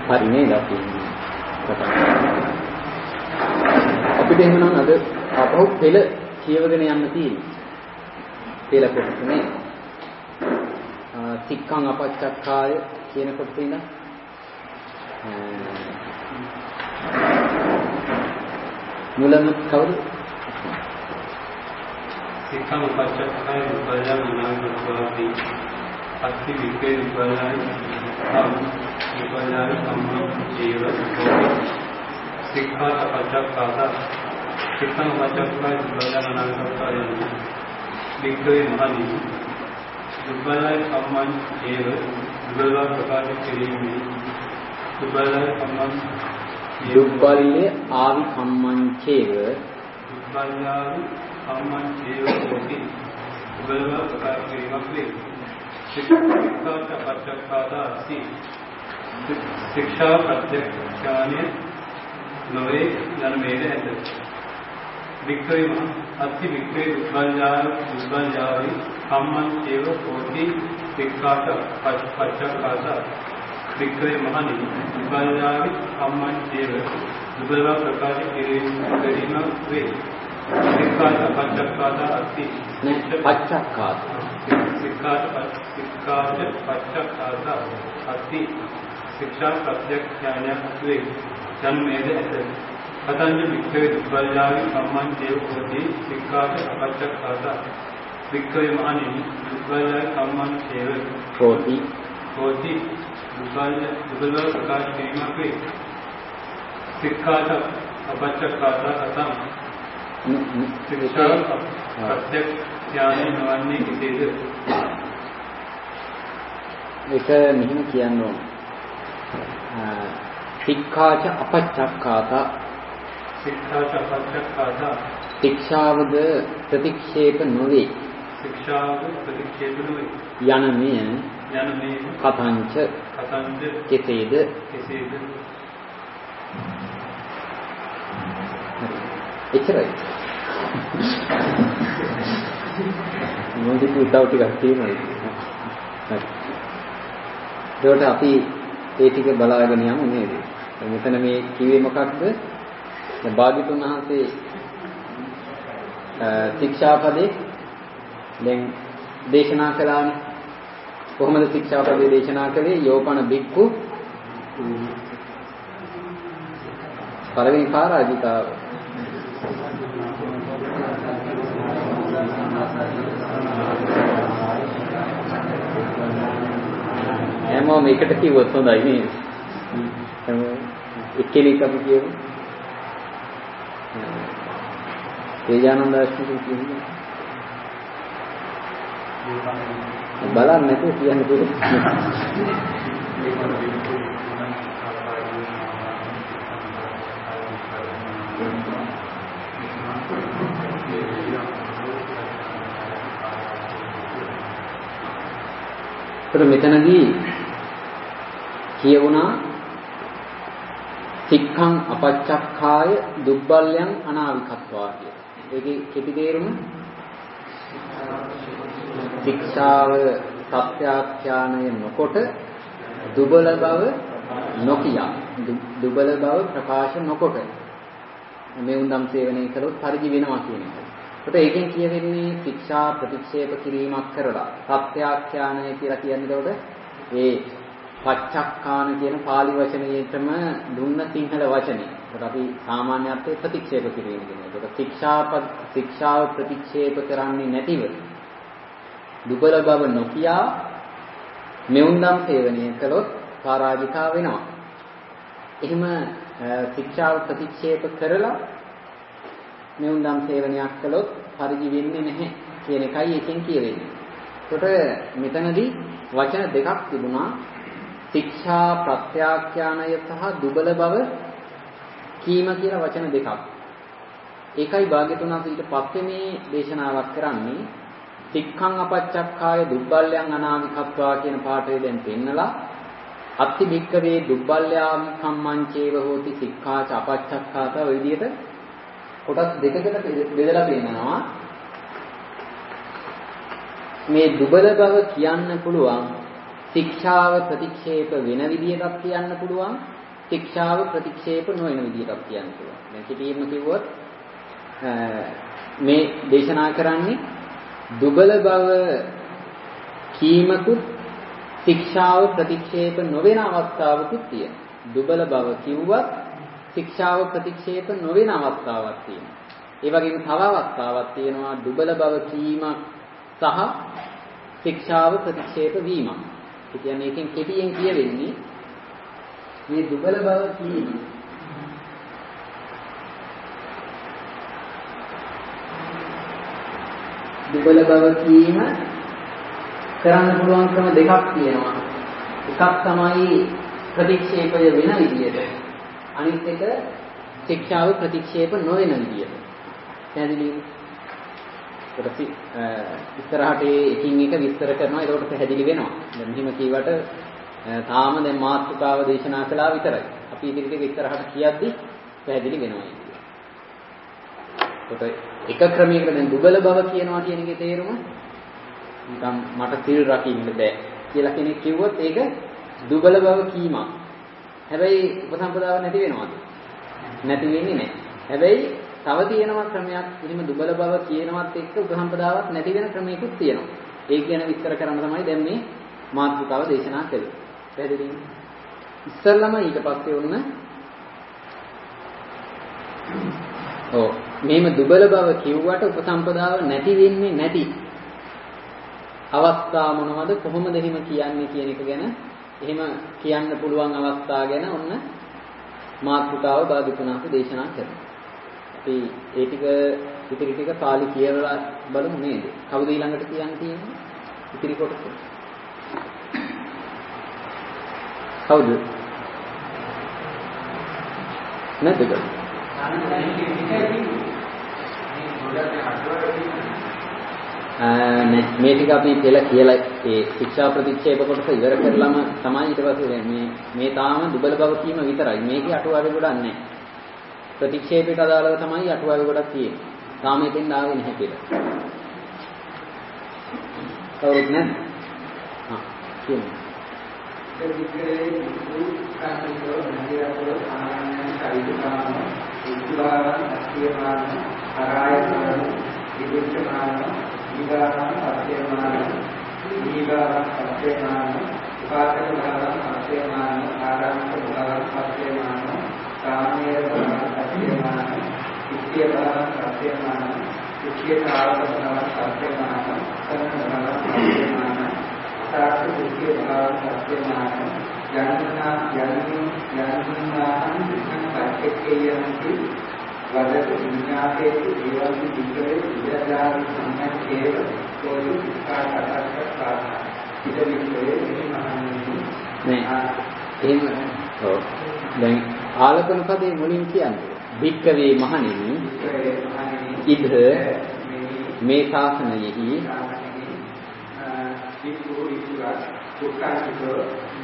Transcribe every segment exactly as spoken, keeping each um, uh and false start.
හරි නේද අපි අපිට එහෙනම් අද අපහු පෙළ කියවගෙන යන්න තියෙන්නේ. පෙළ කොටස නේ. තික්ඛං අපච්චක්ඛාය කියන කොටස ඉඳන් මුලම කවුද? තික්ඛං අපච්චක්ඛාය උපයන මනාවති අත්ති විකේ උපයනයි උපයනයි සම්මත ජීව තික්ඛං අපච්චක්ඛාය තික්ඛං අපච්චක්ඛාය උපයන මනාවති විකේ මහනි දුබලයි සම්මන් ඒව දුබල ප්‍රකාශ කිරීමේ දුබලයි සම්මන් දුබ්බල්ලේ ආවි කම්මංචේව දුබ්බල්ලාවි කම්මංචේව හෝති දුබල ප්‍රකාශ කිරීමක් වේ. ශික්ෂාට පච්චක්ඛාතා අසි ශික්ෂා ප්‍රත්‍යක්ෂාණය නොවේ යන මේද ඇත. වික්‍රේ අති වික්‍රේ දුබ්බල්ලාවි දුබ්බල්ලාවි කම්මංචේව හෝති ශික්ෂාට පච්චක්ඛාතා වික්‍රේ මහනි දුබල්ලාවි කම්මංචේව දුබල ප්‍රකාශ කිරීම කිරීමක් වේ. ශික්ෂාට පච්චක්ඛාතා අති පච්චක්ඛාතා ශික්ෂාට ශික්ෂාට පච්චක්ඛාතා අති ශික්ෂා ප්‍රත්‍යක්ෂාණයක් වේ. ජන්මේද ඇත. පතංජ වික්‍රේ දුබල්ලාවි කම්මංචේව හෝති ශික්ෂාට පච්චක්ඛාතා වික්‍රේ මහනි දුබල්ලාවි කම්මංචේව හෝති හෝති දුබල දුබල ප්‍රකාශ කිරීමක් වේ. ශික්ෂාට අපච්චක්ඛාතා කතම් ශික්ෂා ප්‍රත්‍යක්ෂාණය නොවන්නේ කෙසේද? ඒක මෙහිම කියන්න ඕන. ශික්ඛාච අපච්චක්ඛාතා ශික්ෂාච අපච්චක්ඛාතා ශික්ෂාවද ප්‍රතික්ෂේප නොවේ. ශික්ෂාව ප්‍රතික්ෂේප නොවේ. යන මෙය යන මේ කතංච කතංච කෙසේද? කෙසේද? එච්චරයි. මොකද උදව් ටිකක් තියෙනවා. හරි. ඒකට අපි ඒ ටික බලාගෙන යමු නේද? මෙතන මේ කිව්වේ මොකක්ද? දැන් භාග්‍යතුන් වහන්සේ ශික්ෂාපදේ දැන් දේශනා කළානේ. කොහොමද ශික්ෂාපදේ දේශනා කළේ? යෝපන බික්ඛු පළවෙනි පරාජිකාව හැමෝම එකට කිව්වොත් හොඳයි නේද? හැමෝම එක්කෙනෙක් අපි කියමු. තේජානන්ද අශ්විනී කියන්නේ. බලන්න නැතුව කියන්න පුළුවන්. ඒත් මෙතනදී කියවුණා තික්ඛං අපච්චක්ඛාය දුබ්බල්යං අනාවිකත්වා කියලා. ඒකේ කෙටි තේරුම ශික්ෂාව සත්‍යාඛ්‍යානය නොකොට දුබල බව නොකිය දුබල බව ප්‍රකාශ නොකොට මේ උන්දම් සේවනය කළොත් පරිදි වෙනවා කියන එක. ඒකට ඒකෙන් කියවෙන්නේ ශික්ෂා ප්‍රතික්ෂේප කිරීමක් කරලා සත්‍යාඛ්‍යානය කියලා කියන්නේ ඒකට ඒ පච්චක්ඛාන කියන පාලි වචනයේටම දුන්න සිංහල වචනේ. ඒකට අපි සාමාන්‍ය අර්ථයේ ප්‍රතික්ෂේප කිරීම කියනවා. ඒකට ශික්ෂා ශික්ෂාව ප්‍රතික්ෂේප කරන්නේ නැතිව දුබල බව නොකියා මෙවුන්දම් සේවනය කළොත් පරාජිකා වෙනවා. එහෙම ශික්ෂාව ප්‍රතික්ෂේප කරලා මෙවුන්දම් සේවනයක් කළොත් පරිදි වෙන්නේ නැහැ කියන එකයි එකෙන් කියවෙන්නේ. ඒකට මෙතනදී වචන දෙකක් තිබුණා. ශික්ෂා ප්‍රත්‍යාඛ්‍යානය සහ දුබල බව කීම කියලා වචන දෙකක්. ඒකයි භාග්‍යතුන් වහන්සේ ඊට පස්සේ මේ දේශනාවක් කරන්නේ. තික්ඛං අපච්චක්ඛාය දුබ්බල්යං අනාවිකත්වා කියන පාඩේ දැන් පෙන්නලා අත්ති භික්ඛවේ දුබ්බල්යාමි කම්මංචේව හෝති සික්ඛාච අපච්චක්ඛාත ඔය විදිහට කොටස් දෙකකට බෙදලා පෙන්නනවා. මේ දුබල බව කියන්න පුළුවන් ශික්ෂාව ප්‍රතික්ෂේප වෙන විදියටත් කියන්න පුළුවන්. ශික්ෂාව ප්‍රතික්ෂේප නොවන විදියටත් කියන්න පුළුවන්. දැන් කිටියෙම කිව්වොත් මේ දේශනා කරන්නේ දුබල බව කීමකුත් ශික්ෂාව ප්‍රතික්ෂේප නොවන අවස්ථාවකුත් තියෙනවා. දුබල බව කිව්වත් ශික්ෂාව ප්‍රතික්ෂේප නොවන අවස්ථාවක් තියෙනවා. ඒ වගේම තව අවස්ථාවක් තියෙනවා දුබල බව කීමක් සහ ශික්ෂාව ප්‍රතික්ෂේප වීමක්. ඒ කියන්නේ එකෙන් කෙටියෙන් කියවෙන්නේ මේ දුබල බව කීම දුබල බව කීම කරන්න පුළුවන් ක්‍රම දෙකක් තියෙනවා. එකක් තමයි ප්‍රතික්ෂේපය වෙන විදියට. අනිත් එක ශික්ෂාව ප්‍රතික්ෂේප නොවන විදියට. පැහැදිලිද? ඊට ඉස්සරහට එකින් එක විස්තර කරනවා. ඒකට පැහැදිලි වෙනවා. දැන් මෙහිම කීවට තාම දැන් මාතෘකාව දේශනා කළා විතරයි. අපි ඉදිරියට ඉස්සරහට කියද්දි පැහැදිලි වෙනවා. ඒකට එක ක්‍රමයකට දැන් දුබල බව කියනවා කියන එකේ තේරුම නිකම් මට සිල් රකින්න බෑ කියලා කෙනෙක් කිව්වොත් ඒක දුබල බව කීමක්. හැබැයි උපසම්පදාව නැති වෙනවද? නැති වෙන්නේ නැහැ. හැබැයි තව තියෙනවා ක්‍රමයක්. එහෙම දුබල බව කියනවත් එක්ක උපසම්පදාවක් නැති වෙන ක්‍රමයකුත් තියෙනවා. ඒක ගැන විස්තර කරන්න තමයි දැන් මේ මාතෘකාව දේශනා කළේ. පැහැදිලිද? ඉස්සල්ලාම ඊට පස්සේ ඔන්න ඔව් මේම දුබල බව කිව්වට උපසම්පදාව නැති වෙන්නේ නැති අවස්ථා මොනවද කොහොමද එහෙම කියන්නේ කියන එක ගැන එහෙම කියන්න පුළුවන් අවස්ථා ගැන ඔන්න මාතෘකාව බාදුතුනාක දේශනා කරනවා. අපි ඒ ටික ඉතිරි ටික පාලි කියලා බලමු නේද? කවුද ඊළඟට කියන්න තියෙන්නේ? ඉතිරි කොටස. කවුද? නැද්ද? මේ ටික අපි කියලා කියලා ඒ ශික්ෂා ප්‍රතික්ෂේප කොටස ඉවර කරලම තමයි ඊට පස්සේ මේ මේ තාම දුබල බව කීම විතරයි. මේකේ අටුවාවේ ගොඩක් නැහැ. ප්‍රතික්ෂේපයට අදාළව තමයි අටුවාවේ ගොඩක් තියෙන්නේ. තාම එතෙන් ආවේ නැහැ කියලා. කවුරුත් නැහැ? හා කියමු. ඒ විදිහේ දුක්ඛාන්තෝ නදිරපොළ ආනන්ද කයිදාන ඉස්ලාම අස්තියමාන ආයතන විදුච්චමාන ඊගාන අස්තියමාන ඊගාන අස්තියමාන උපාසක භාවන අස්තියමාන ආරම්භ භාවන අස්තියමාන කාමයේ භාවන අස්තියමාන ඉස්තිය භාවන අස්තියමාන ඉස්තිය භාවන අස්තියමාන සම්ම භාවන අස්තියමාන සාක්ෂි ඉස්තිය භාවන අස්තියමාන යන්නා යන්නින් යන්නාහං විසං පච්චේයන්ති වදත විඤ්ඤාතේ ඒවන්ති විකරේ විද්‍යාදාන සම්මතේව තෝරි විස්කාරකතාව ඉද විකරේ මෙහිමහන්නේ නේ එහෙම ඔව් දැන් ආලපන පදේ මුලින් කියන්නේ භික්කවේ මහණෙනි ඉද මේ ශාසනයෙහි විකෝ විසුරා දුක්ඛාන්තෝ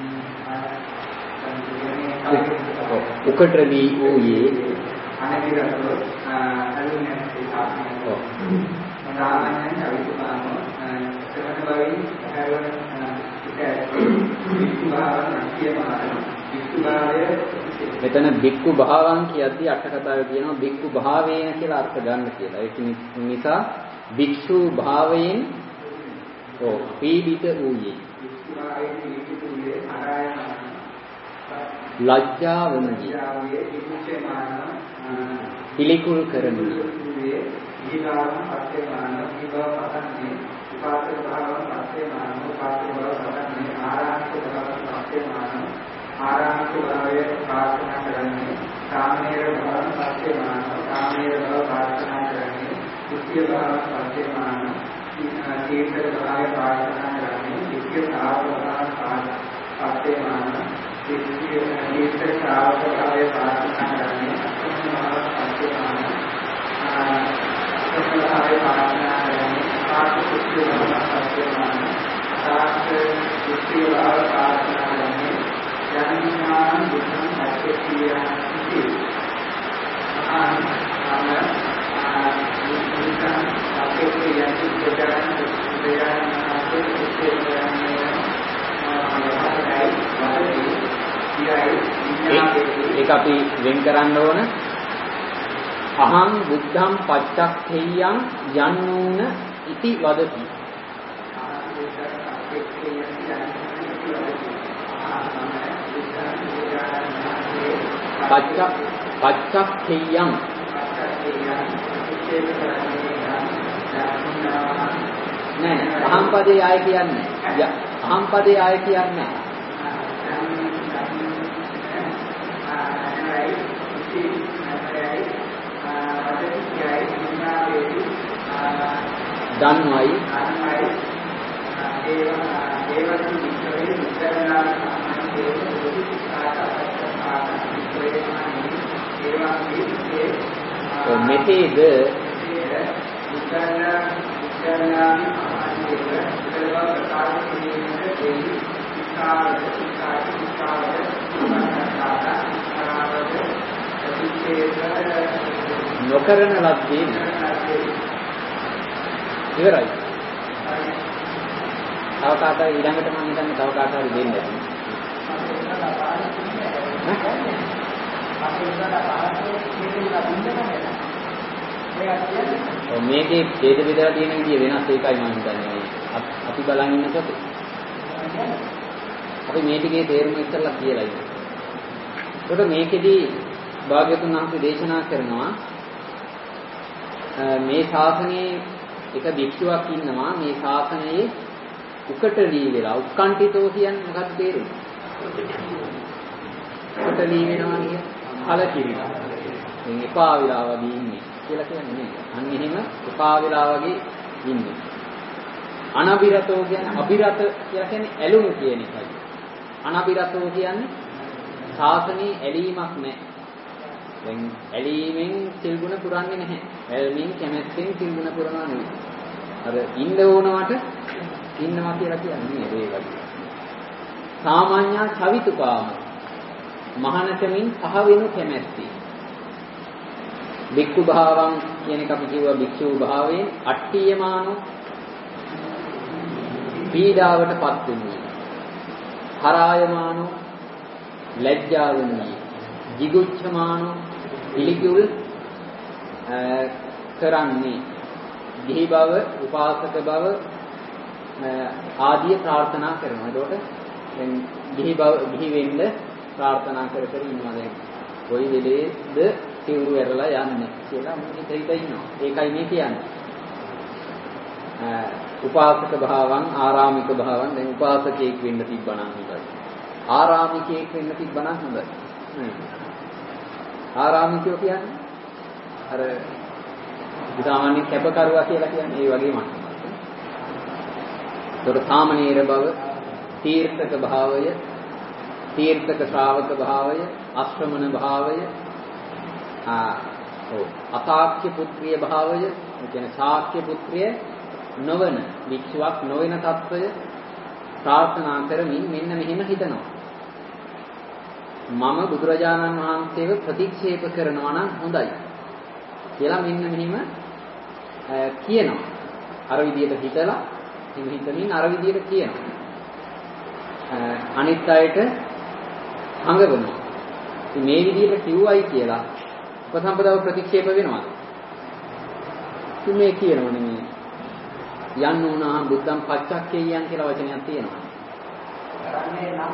උකටවි වූයේ අනගිරතෝ අලුනේ ඉතාලෝ සාමාන්‍යයෙන් අවිතුමාම සමන බවින් හැරවන වික්ඛුභාවන කියනවා වික්ඛුභාවය මෙතන බික්ඛු භාවං කියද්දී අට කතාවේ කියනවා බික්ඛු භාවේන කියලා අර්ථ ගන්න කියලා. ඒක නිසා භික්ෂු භාවයෙන් ඔව් පීඩිත වූයේ වික්ඛුභාවයෙන් පීඩිත වූයේ ආරායන ලජ්ජාවනදී පිළිකුල් කරමින් ඊගාම අත්‍යමාන ඊගා පතන්නේ උපාසක භාවන අත්‍යමාන උපාසක භාවන පතන්නේ ආරාමික භාවන අත්‍යමාන ආරාමික භාවය ප්‍රාර්ථනා කරන්නේ කාමයේ භාවන අත්‍යමාන කාමයේ භාව ප්‍රාර්ථනා කරන්නේ කුත්‍ය භාවන අත්‍යමාන තීර්ථ භාවය ප්‍රාර්ථනා කරන්නේ වික්‍ය භාවන අත්‍යමාන इस श्रावक भावे प्रार्थना करने अत्यमान भावे प्रार्थना करने सात पुष्टि भाव अत्यमान सात पुष्टि भाव प्रार्थना करने जन्मान बुद्धम अत्यक्रिया अत्यक्रिया ඒක අපි වෙන් කරන්න ඕන. අහං බුද්ධං පච්චක්ඛේයං යන්නූන ඉති වදති. පච්චක් පච්චක්ඛේයං නෑ අහං පදේ ආය කියන්නේ අහං පදේ ආය කියන්නේ දන්වයි මෙතේද නොකරන ලද්දේ ඉවරයි. තව කාටද ඊළඟට මම හිතන්නේ තව කාටද දෙන්න ඇති. ඔව් මේකේ ඡේද බෙදලා තියෙන විදිය වෙනස් ඒකයි මම හිතන්නේ. අපි බලන් ඉන්නකොට අපි මේ ටිකේ තේරුම ඉස්සෙල්ලා කියලා ඉන්නේ. ඒකට මේකෙදී භාග්‍යවතුන් වහන්සේ දේශනා කරනවා මේ ශාසනයේ එක භික්ෂුවක් ඉන්නවා මේ ශාසනයේ උකටලී වෙලා උක්කණ්ඨිතෝ කියන්නේ මොකක්ද තේරුම? උකටලී වෙනවා කියන්නේ කලකිරිලා. මේ එපා වෙලා වගේ ඉන්නේ කියලා කියන්නේ නේද? අන්න එහෙම එපා වෙලා වගේ ඉන්නේ. අනබිරතෝ කියන්නේ අබිරත කියලා කියන්නේ ඇලුණු කියන එකයි. අනබිරතෝ කියන්නේ ශාසනයේ ඇලීමක් නැහැ. දැන් ඇලීමෙන් සිල් ගුණ පුරන්නේ නැහැ. ඇලීමෙන් කැමැත්තෙන් සිල් ගුණ පුරනවා නෙවෙයි. අර ඉන්න ඕනවට ඉන්නවා කියලා කියන්නේ ඒ වගේ. සාමාන්‍ය චවිතුකාම මහානකමින් පහ වෙනු කැමැත්ති. භික්ඛු භාවං කියන එක අපි කියුවා භික්ෂු භාවයෙන් අට්ඨියමානෝ පීඩාවටපත් වෙන්නේ. හරායමානෝ ලැජ්ජා වෙන්නේ. jigucchamaano පිළිකුල් කරන්නේ. ගිහි බව, උපාසක බව ආදී ප්‍රාර්ථනා කරනවා. ඒකට දැන් ගිහි බව ගිහි වෙන්න ප්‍රාර්ථනා කර කර ඉන්නවා දැන්. කොයි වෙලේද සිවුරු ඇරලා යන්නේ කියලා මම හිත හිත ඉන්නවා. ඒකයි මේ කියන්නේ. උපාසක භාවං ආරාමික භාවං දැන් උපාසකයෙක් වෙන්න තිබ්බනම් හොඳයි. ආරාමිකයෙක් වෙන්න තිබ්බනම් හොඳයි. ආරාමිකයෝ කියන්නේ අර සාමාන්‍ය කැපකරුවා කියලා කියන්නේ ඒ වගේ මට්ටමක්. ඒකට සාමණේර බව, තීර්ථක භාවය, තීර්ථක ශ්‍රාවක භාවය, අශ්‍රමණ භාවය, ආ ඔව් අසාක්‍ය පුත්‍රිය භාවය, ඒ කියන්නේ ශාක්‍ය පුත්‍රිය නොවන වික්ෂුවක් නොවන తত্ত্বය ප්‍රාර්ථනා කරමින් මෙන්න මෙහෙම හිතනවා. මම බුදුරජාණන් වහන්සේව ප්‍රතික්ෂේප කරනවා නම් හොඳයි කියලා මෙන්න මෙහෙම කියනවා. අර විදියට හිතලා හිම හිතමින් අර විදියට කියනවා. අනිත් අයට හංගවනවා. ඉතින් මේ විදියට කිව්වයි කියලා උපසම්පදාව ප්‍රතික්ෂේප වෙනවද? ඉතින් මේ කියනවනේ මේ යන්න උනා බුද්ධං පච්චක්ඛේයං කියලා වචනයක් තියෙනවා. කරන්නේ නම්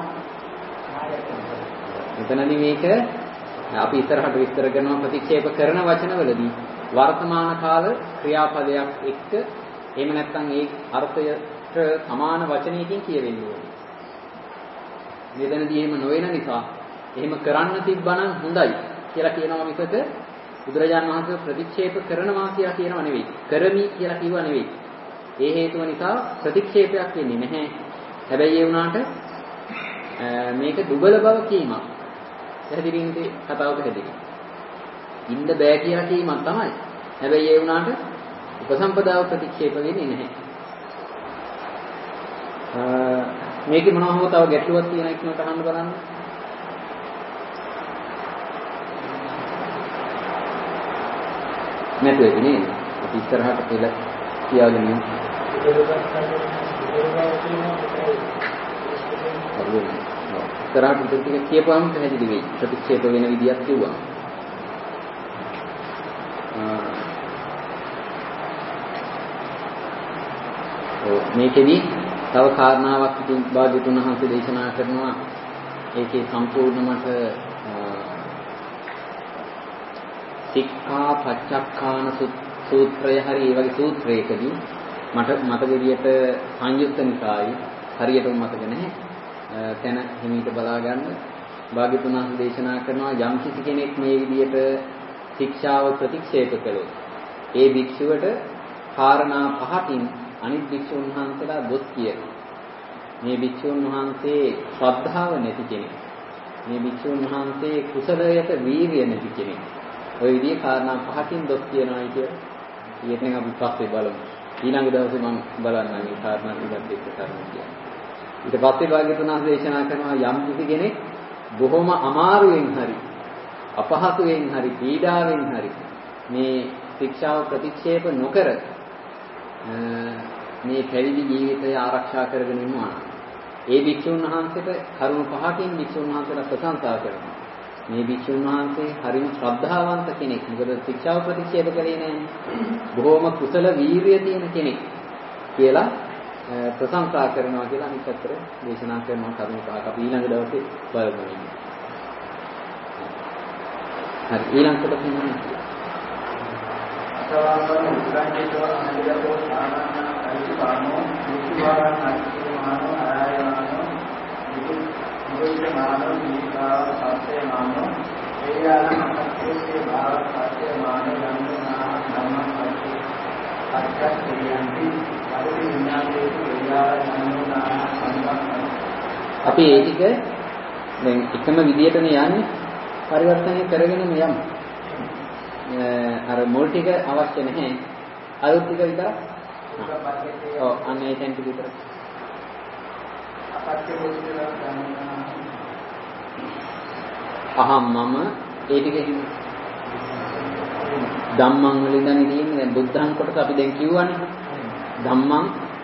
මෙතනදී මේක අපි ඉස්සරහට විස්තර කරනවා ප්‍රතික්ෂේප කරන වචනවලදී වර්තමාන කාල ක්‍රියාපදයක් එක්ක එහෙම නැත්නම් ඒ අර්ථයට සමාන වචනයකින් කියවෙන්න ඕනේ. මෙතනදී එහෙම නොවන නිසා එහෙම කරන්න තිබ්බනම් හොඳයි කියලා කියනවා මිසක බුදුරජාණන් වහන්සේ ප්‍රතික්ෂේප කරනවා කියලා කියනව නෙවෙයි. කරමි කියලා කිව්ව නෙවෙයි. ඒ හේතුව නිසා ප්‍රතික්ෂේපයක් වෙන්නේ නැහැ. හැබැයි ඒ වුණාට මේක දුබල බව කීමක්. පැහැදිලිද කතාව පැහැදිලි. ඉන්න බෑ කියලා කීමක් තමයි. හැබැයි ඒ වුණාට උපසම්පදාව ප්‍රතික්ෂේප වෙන්නේ නැහැ. මේකේ මොනවා හෝ තව ගැටලුවක් තියෙන එකකට අහන්න බලන්න. නැතුව ඉන්නේ. අපි ඉස්සරහට කියලා කියාගෙන යමු. ඉස්සරහට ඉතින් ටික කියපුවම පැහැදිලි වෙයි. ප්‍රතික්ෂේප වෙන විදියක් කිව්වා. ඔව් මේකෙදි තව කාරණාවක් ඉතින් භාග්‍යවතුන් වහන්සේ දේශනා කරනවා. ඒකේ සම්පූර්ණමට සික්ඛා පච්චක්ඛාන සූත්‍රය හරි ඒ වගේ සූත්‍රයකදී මට මතක විදියට සංයුත්ත නිකායි හරියටම මතක නැහැ. තැන හිමීට බලා ගන්න. භාග්‍යවතුන් වහන්සේ දේශනා කරනවා යම් කිසි කෙනෙක් මේ විදියට ශික්ෂාව ප්‍රතික්ෂේප කළොත් ඒ භික්ෂුවට කාරණා පහකින් අනිත් භික්ෂුන් වහන්සේලා දොස් කියනවා. මේ භික්ෂුන් වහන්සේ ශ්‍රද්ධාව නැති කෙනෙක්. මේ භික්ෂුන් වහන්සේ කුසලයට වීර්ය නැති කෙනෙක්. ඔය විදිහේ කාරණා පහකින් දොස් කියනවා කියලා. ඊයෙන් අපි පස්සේ බලමු. ඊළඟ දවසේ මම බලන්නම් මේ කාරණා ටිකත් එක්ක කරන්න කියන්නේ. ඊට පස්සේ භාග්‍යවතුන් වහන්සේ දේශනා කරනවා යම් කිසි කෙනෙක් බොහොම අමාරුවෙන් හරි අපහසුයෙන් හරි පීඩාවෙන් හරි මේ ශික්ෂාව ප්‍රතික්ෂේප නොකර මේ පැවිදි ජීවිතය ආරක්ෂා කරගෙන ඉන්නවා. ඒ භික්ෂුන් වහන්සේට කරුණු පහකින් භික්ෂුන් වහන්සේලා ප්‍රශංසා කරනවා. මේ භික්ෂුන් වහන්සේ හරිම ශ්‍රද්ධාවන්ත කෙනෙක්. මොකද ශික්ෂාව ප්‍රතික්ෂේප කරේ නැහැ. බොහොම කුසල වීරිය තියෙන කෙනෙක් කියලා ප්‍රශංසා කරනවා කියලා අනිත් අතට දේශනා කරනවා කරුණු පහක්. අපි ඊළඟ දවසේ බලමු. හරි ඊළඟ කොට තියෙනවා. සවාසන උද්ඝාටනයේ අනිදතෝ සාමාන්‍ය අයිතිපානෝ මුඛවාරණ අයිතිමානෝ ආයමානෝ මුඛිත මානෝ දීකාව සත්‍ය මානෝ ඒයාලං අත්‍යසේ භාව සත්‍ය මානෝ යන්නා ධම්ම සත්‍ය අත්‍යක්ඛයන්ති අරිති විඥානයේ ඒයාලං අනුනා අපි ඒ ටික දැන් එකම විදියටනේ යන්නේ පරිවර්තනය කරගෙනම යමු. අර මුල් ටික අවශ්‍ය නැහැ. අලුත් ටික විතර. ඔව් අන්න ඒ ටික විතර. අහම් මම ඒ ටික ධම්මං වල ඉඳන් ඉන්නේ දැන් බුද්ධං කොටස අපි දැන් කිව්වනේ. ධම්මං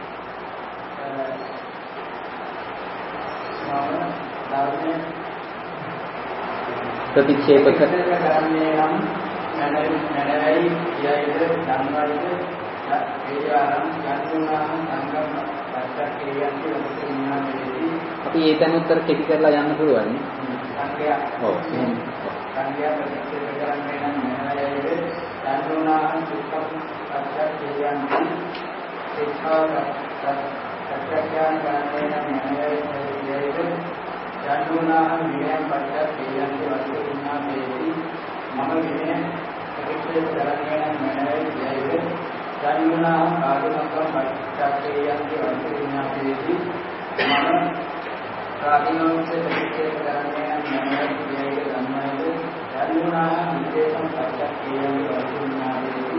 ප්‍රතික්ෂේප කරන්නේ නම් නැනයි නැනයි යයිද ධම්මයිද ඒ ආරම් යන්තුනාම සංගම පස්සක්කේයන්ති වස්තුඥානෙදී අපි ඒ තැන උත්තර කෙටි කරලා යන්න පුළුවන් නේ සංඛ්‍යා ඔව් සංඛ්‍යා ප්‍රතික්ෂේප කරන්නේ නම් නැනයි යයිද යන්තුනාම සුඛම් පස්සක්කේයන්ති සිතාව සත්‍යඥාන කරන්නේ නම් නැනයි යයිද යන්තුනාම විනයම් පස්සක්කේයන්ති වස්තුඥානෙදී මම විනය ප්‍රතික්ෂේප කරන්නේ නම් නැනයි යයිද ධර්මනා ආගමකම් පච්චාක්ඛේයන්ති වන්තුඥාපේති මම රාගිනෝංශ ප්‍රතික්ෂේප කරන්නේ නම් නැනයි යයිද ධම්මයිද ධර්මනා විදේශම් පච්චාක්ඛේයන්ති වන්තුඥාපේති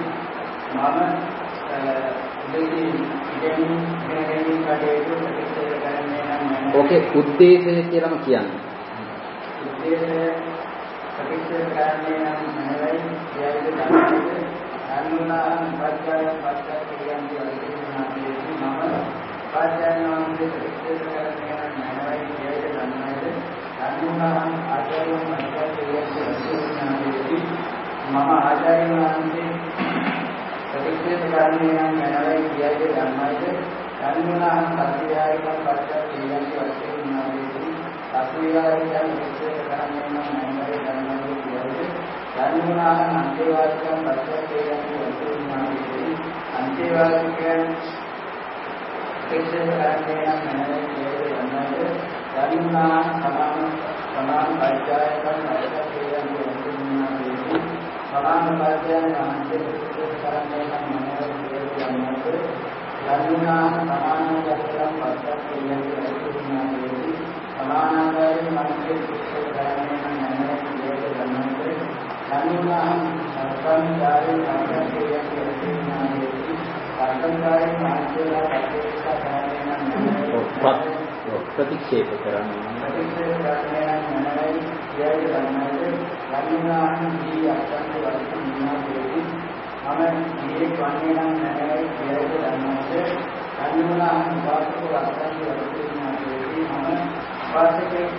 මම දෙවි ඉදෙන් ඉගෙන කඩේට ප්‍රතික්ෂේප කරන්නේ නම් නැනයි ඕකේ උද්දේශය කියලාම කියන්නේ උද්දේශය ප්‍රතික්ෂේප කරන්නේ නම් නැනයි යයිද ධම්මයිද අනුනාම පච්චය පච්චය කියන්නේ අදිනාමයේ මම පච්චයන්වන්ගේ ප්‍රතික්ෂේප කරන්නේ නැනවයි කියයි දන්නයිද අනුනාම ආචාර්යයන් මතකයේ කියන්නේ මම ආචාර්යයන්ගේ ප්‍රතික්ෂේප කරන්නේ නැනවයි කියයි දන්නයිද අනුනාම පච්චයයික පච්චය කියන්නේ අදිනාමයේ අත්වියායයන් ප්‍රතික්ෂේප කරන්නේ නැනවයි දන්නයිද කියයි ධර්මනාහ අන්තේවාදිකයන් පස්සක්කේයන් වතුනාදී අන්තේවාදිකයන් ප්‍රතික්ෂේප කරන්නේ නම් නැනයි කියන්නේ ධර්මනාහ සමාන සමාන පරිචයයන් පස්සක්කේයන් වතුනාදී සමාන පරිචයයන් අන්තේ ප්‍රතික්ෂේප කරන්නේ නම් නැනයි කියන්නේ ධර්මනාහ සමාන පරිචයයන් පස්සක්කේයන් වතුනාදී සමානාකාරයෙන් අන්තේ ප්‍රතික්ෂේප කරන්නේ නම් නැනයි කියන්නේ ධර්මනාහං සර්වංකාරේ සංකේතයෙන් කියනවාදී සංකල්පයෙන් මානසිකව ප්‍රතික්ෂේප කරන්නේ නම් ප්‍රතික්ෂේප කරන්නේ ප්‍රතික්ෂේප කරන්නේ නම් නැනයි කියයි ධර්මයේ ධර්මනාහං දී අත්‍යන්ත වස්තු නිනාදේදී මම මේ වන්නේ නම් නැනයි කියයි ධර්මයේ ධර්මනාහං වාසක අත්‍යන්ත වස්තු නිනාදේදී මම වාසකේ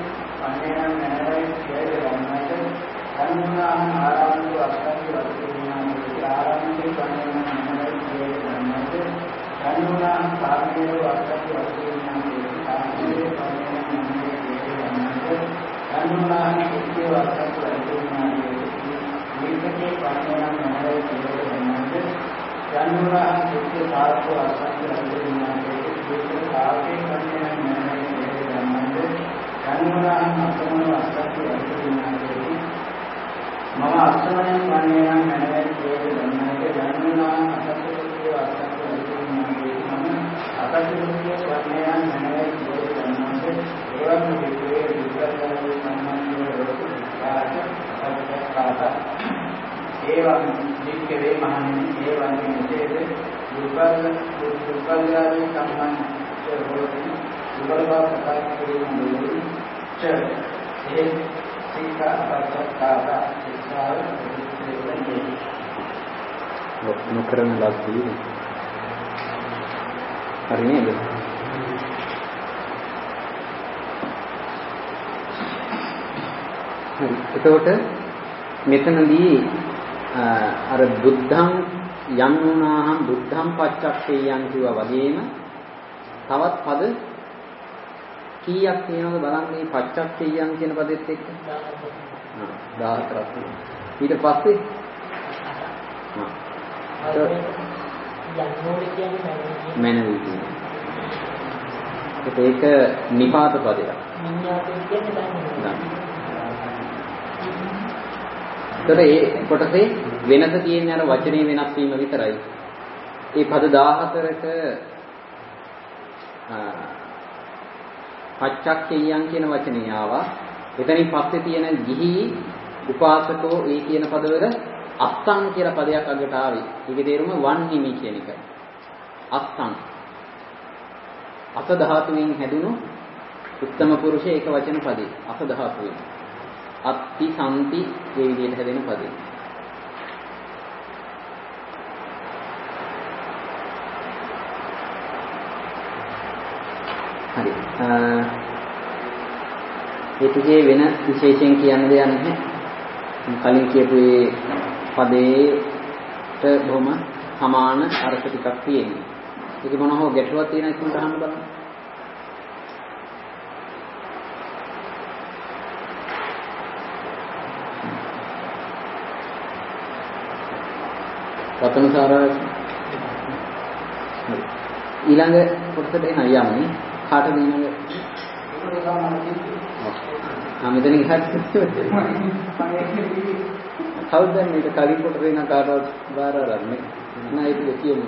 පණේන මනරයි කියලා ගන්නයිද කන්නාහන ආරම්භ අස්ති වස්තුනාමේ ආරම්භේ පණේන මනරයි කියලා ගන්නයිද කන්නාහන කාර්යයේ අස්ති වස්තුනාමේ ආරම්භේ පණේන මනරයි කියලා ගන්නයිද කන්නාහන කිච්චේ අස්ති වස්තුනාමේ මේකේ පණේන මනරයි කියලා ගන්නයිද කන්නාහන කිච්චේ කාර්යයේ අස්ති වස්තුනාමේ මේකේ කාර්යයේ පණේන මනරයි කියලා ගන්නයිද කන්නාහන අසමන අස්ති වස්තුනාමේ මම අස්තමයෙන් කන්නේ නම් මනරයි කියලා ගන්නයිද කන්නාහන අසතුටේ අස්ති වස්තුනාමේ මම අසතුටේ කන්නේ නම් මනරයි කියලා ගන්නයිද ඒවම විදිහේ විස්තරකරන සම්මානයේ කාර්ය අපකට ඒවම දික්කේ මහණෙනි ඒවම මෙසේද දුර්බල දුර්බලයාගේ සම්මානයේ රෝධි දුර්බලව ප්‍රකාශ කිරීමේ ච ඒ සිතා අපචකාරා සිතාව දෙන්නේ නොකරන ලද්දී හරි නේද? හරි. එතකොට මෙතනදී අර බුද්ධං යම් වුණාහම් බුද්ධං පච්චක්ඛේයං කියවා වගේම තවත් පද කීයක් තියෙනවද බලන්න මේ පච්චක්ඛේයං කියන පදෙත් එක්ක දහහතරක් තියෙනවා. ඊට පස්සේ හා යන්නෝලි කියන්නේ මනවි කියන්නේ. ඒක නිපාත පදයක්. විඤ්ඤාතය කියන්නේ දන්නේ. ඒතර ඒ කොටසේ වෙනස කියන්නේ අර වචනේ වෙනස් වීම විතරයි. ඒ පද දහහතරක පච්චක්ඛේයං කියන වචනේ ආවා. එතනින් පස්සේ තියෙන ගිහි උපාසකෝ ඒ කියන පදවල අස්සං කියලා පදයක් අගට ආවේ. ඒකේ තේරුම වන් හිමි කියන එකයි. අස්සං. අස ධාතුවෙන් හැදුණු උත්තම පුරුෂ ඒක වචන පදේ. අස ධාතුවෙන්. අත්ති සම්ති මේ විදිහට හැදෙන පදේ. හරි. ඒකේ වෙන විශේෂයෙන් කියන්න දෙයක් නැහැ. කලින් කියපු මේ පදේට බොහොම සමාන අර්ථ ටිකක් තියෙනවා. ඒක මොන හෝ ගැටලුවක් තියෙන ඉක්මනට අහන්න බලන්න. රතන සාරා ඊළඟ කොටසට එන යන්නේ කාටද ඊළඟ ආ මෙතනින් හත් කවුද මේක කලින් කොටසේ නම් කාටවත් බාර අරන්නේ නෑ ඒක කියමුද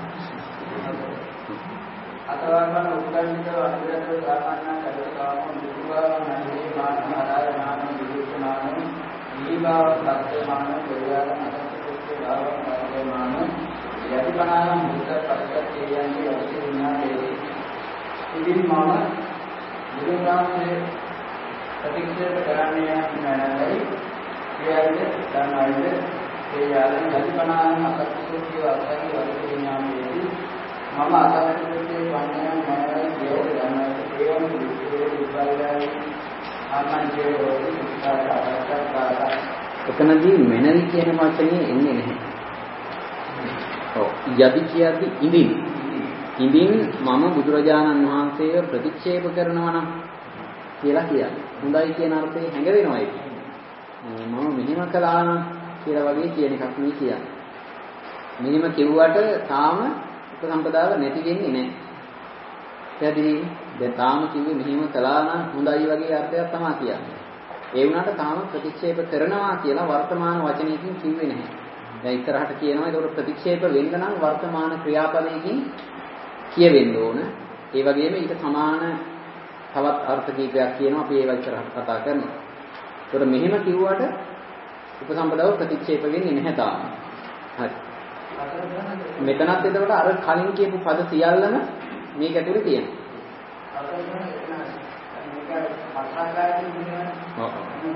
අතවර්මන උත්කලිත අනුරත සාමාන්‍ය කඩකාම දුරුවා නැහි මාන ආදාය නාම විදුෂ්ණාන දීවාව සත්‍යමාන දෙවියන් අසත්‍යකේ ආවමාන යතිපනානම් මුද්ද පස්සක්ඛේයන්ගේ අවශ්‍යුණාදී ඉදින් මම බුදුනාමයේ ප්‍රතික්ෂේප කරන්නේ නැහැයි කියන්නේ ධර්මයිද ඒ යාලෙන් යතිපනානම් අසත්‍යකේ අවශ්‍යයි අවශ්‍යුණාදී මම අසත්‍යකේ වන්නේ නැහැ දේව ධර්මයේ ඒවම විශ්වයේ විපල්යයි ආනන්දේ රෝධි විස්තරකාරකතාව එතනදී මෙනවි කියන වචනේ එන්නේ නැහැ. ඔව් යදි කියද්දී ඉඳින් ඉඳින් මම බුදුරජාණන් වහන්සේව ප්‍රතික්ෂේප කරනවා නම් කියලා කියන්නේ. හොඳයි කියන අර්ථයේ හැඟවෙනවා ඒක. මම මෙහිම කළා නම් කියලා වගේ කියන එකක් නේ කියන්නේ. මෙහිම කිව්වට තාම උපසම්පදාව නැති වෙන්නේ නැහැ. පැහැදිලි? දැන් තාම කිව්වේ මෙහිම කළා නම් හොඳයි වගේ අර්ථයක් තමයි කියන්නේ. ඒ වුණාට තාම ප්‍රතික්ෂේප කරනවා කියලා වර්තමාන වචනයකින් කිව්වේ නැහැ. දැන් ඉස්සරහට කියනවා ඒකට ප්‍රතික්ෂේප වෙන්න නම් වර්තමාන ක්‍රියාපදයකින් කියවෙන්න ඕන. ඒ වගේම ඊට සමාන තවත් අර්ථ කීපයක් කියනවා අපි ඒවා ඉස්සරහට කතා කරනවා. ඒකට මෙහෙම කිව්වට උපසම්පදාව ප්‍රතික්ෂේප වෙන්නේ නැහැ තාම. හරි. මෙතනත් එතකොට අර කලින් කියපු පද සියල්ලම මේක ඇතුලේ තියෙනවා. ඔව්.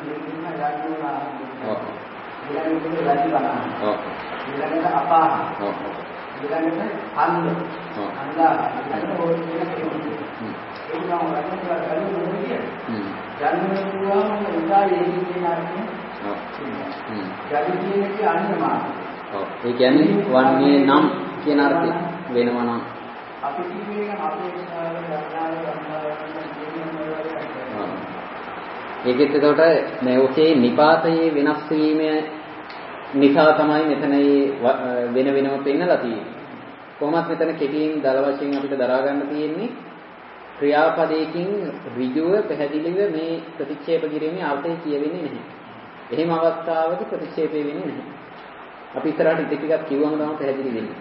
ඔව්. ඊළඟට වැඩි බලන්න. ඔව්. ඊළඟට අපාහ. ඔව්. ඊළඟට අන්ද. ඔව්. අන්දා. ඊළඟට ඕක කියන කෙනෙක්. ඒක නම් වචන වල කලින් මොකද කියන්නේ? හ්ම්. යන්නේ පුළුවන් උදා ඒකේ කියන අර්ථය. ඔව්. හ්ම්. යටි කියන්නේ අන්නමාන. ඔව්. ඒ කියන්නේ වන්නේ නම් කියන අර්ථය වෙනවා නම්. අපි කියන්නේ අපේක්ෂාව ගන්නාව ගන්නාව ඒකෙත් එතකොට මේ ඔකේ නිපාතයේ වෙනස් වීම නිසා තමයි මෙතන වෙන වෙනම පෙන්නලා තියෙන්නේ. කොහොමත් මෙතන කෙටියෙන් දල වශයෙන් අපිට දරා ගන්න තියෙන්නේ ක්‍රියාපදයකින් ඍජුව පැහැදිලිව මේ ප්‍රතික්ෂේප කිරීමේ අර්ථය කියවෙන්නේ නැහැ. එහෙම අවස්ථාවක ප්‍රතික්ෂේපය වෙන්නේ නැහැ. අපි ඉස්සරහට ඉතින් ටිකක් කිව්වම තමයි පැහැදිලි වෙන්නේ.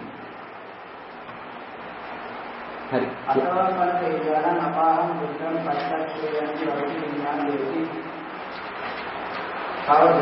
හරි. අතවා මනසේ යාලන අපාහම් බුද්ධං පස්සක්ඛේ යන්ති වරති විඥාන දෙති. කවද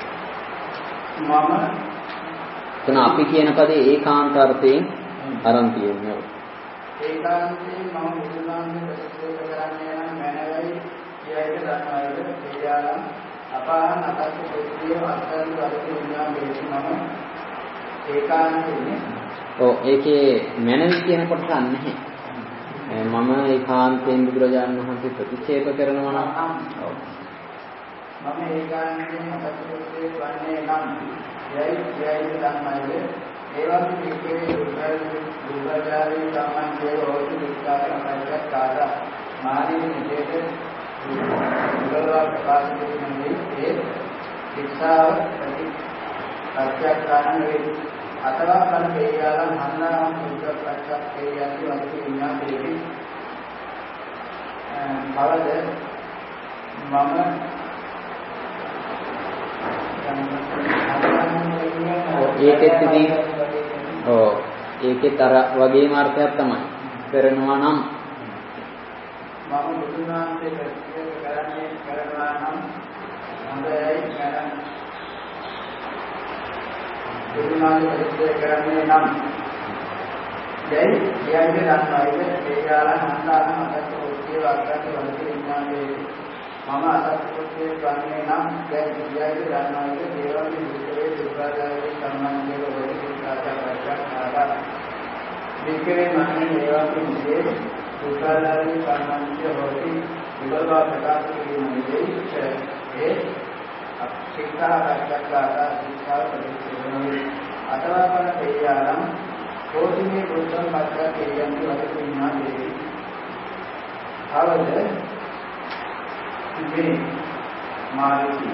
මම එතන අපි කියන පදේ ඒකාන්ත අර්ථයෙන් අරන් තියෙනවා. ඒකාන්තයෙන් මම බුදුනාමයේ ප්‍රතික්ෂේප කරන්නේ නම් මනවයි කියයිද දන්නවද? ඒ යාලන අපාහම් අතත් ප්‍රතික්‍රිය අත්තරන් වරති විඥාන දෙති මම ඒකාන්තයෙන් ඔව් ඒකේ මනවි කියන කොටස නැහැ. මම ඒකාන්තයෙන් බුදුරජාණන් වහන්සේ ප්‍රතික්ෂේප කරනවා නම් ඔව් මම ඒකාන්තයෙන් ප්‍රතික්ෂේප වන්නේ නම් යයි යයි ධම්මයිද ඒවා පිටකේ දුර්ගල් දුර්ගාරී සම්මන්ත්‍රය හොතු විස්තර අපරිච්ඡේද කාරා මානීය නිදේශ දුර්ගලවා ප්‍රකාශ දෙන්නේ ඒ ශික්ෂාව ප්‍රති අත්‍යක්ෂාන වේ අතවා කන වේයාලන් හන්නාම් මුද්ද ප්‍රත්‍යක් වේයන්ති වස්තු විඥාන දෙවි බවද මම ඒකෙත් ඉතින් ඔව් ඒකෙත් අර වගේම අර්ථයක් තමයි කරනවා නම් මම බුදුන් වහන්සේ ප්‍රතික්ෂේප කරන්නේ කරනවා නම් හොඳයි කරන්නේ බුදුන් වහන්සේ ප්‍රතික්ෂේප කරන්නේ නම් යයි යයිද ධර්මයිද ඒකාලන් හඳාන අතත් ඔස්සේ වක්‍රත වලදී විඥානයේ මම අතත් ඔස්සේ ගන්නේ නම් යයි යයිද ධර්මයිද දේවගේ විතරේ දුර්ගාදායේ සම්මානයේ වලදී විස්තරාචාරයක් විකේ මන්නේ දේවගේ විදේ දුර්ගාදායේ සම්මානයේ වලදී විවල්වා ප්‍රකාශ කිරීමේදී ඒ ශික්ෂා රැකගත්තා ශික්ෂා ප්‍රතික්ෂේපණය අතවා කරන තේයාලම් කෝටිමේ බුද්ධං පත්‍යා කියන්ති වදේ විඥාන දෙවි. අවද මේ මාර්ගී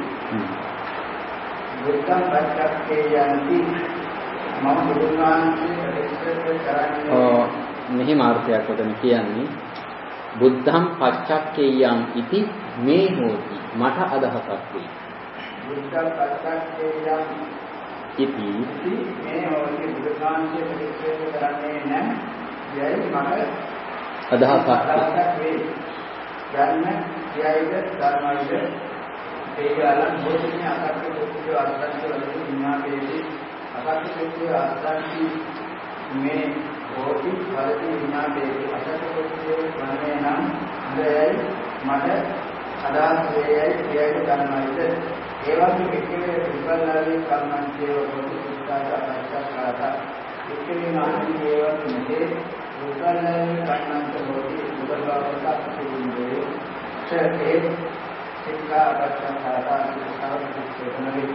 බුද්ධං පත්‍යා කියන්ති මම බුදුන් වහන්සේ ප්‍රතික්ෂේප කරන්නේ ඔව් මෙහි මාර්ගයක් උතන කියන්නේ බුද්ධං පච්චක්කේයං ඉති මේ හෝති මට අදහසක් වෙයි. බුද්ධං පච්චක්කේයං ඉති මේ හෝති බුදුන්වහන්සේ ප්‍රතික්ෂේප කරන්නේ නැහැ. යයි මට අදහසක් වෙයි. යන්න යයිද ධර්මයිද ඒකලන් බොහෝමී අකර්ත දුක්ඛ අර්ථන්ත වලදී විඥානයේදී අකර්ත දුක්ඛ අර්ථන්ති මේ හෝති වලදී විඥානයේදී අකර්ත දුක්ඛ වන්නේ නම් හොඳයි මට අදහස් වේයයි කියයිද ධර්මයිද ඒ වගේ විකේ විපල්ලාවේ කර්මන්තේ වලදී සිතාචාරයක්කාරා විකේ නාමී ඒවා නිදේ විපල්ලාවේ කර්මන්ත වලදී උදල්වාවක පිළිඳේ ඡේ සිතා අපච්චාරා සිතාවකේ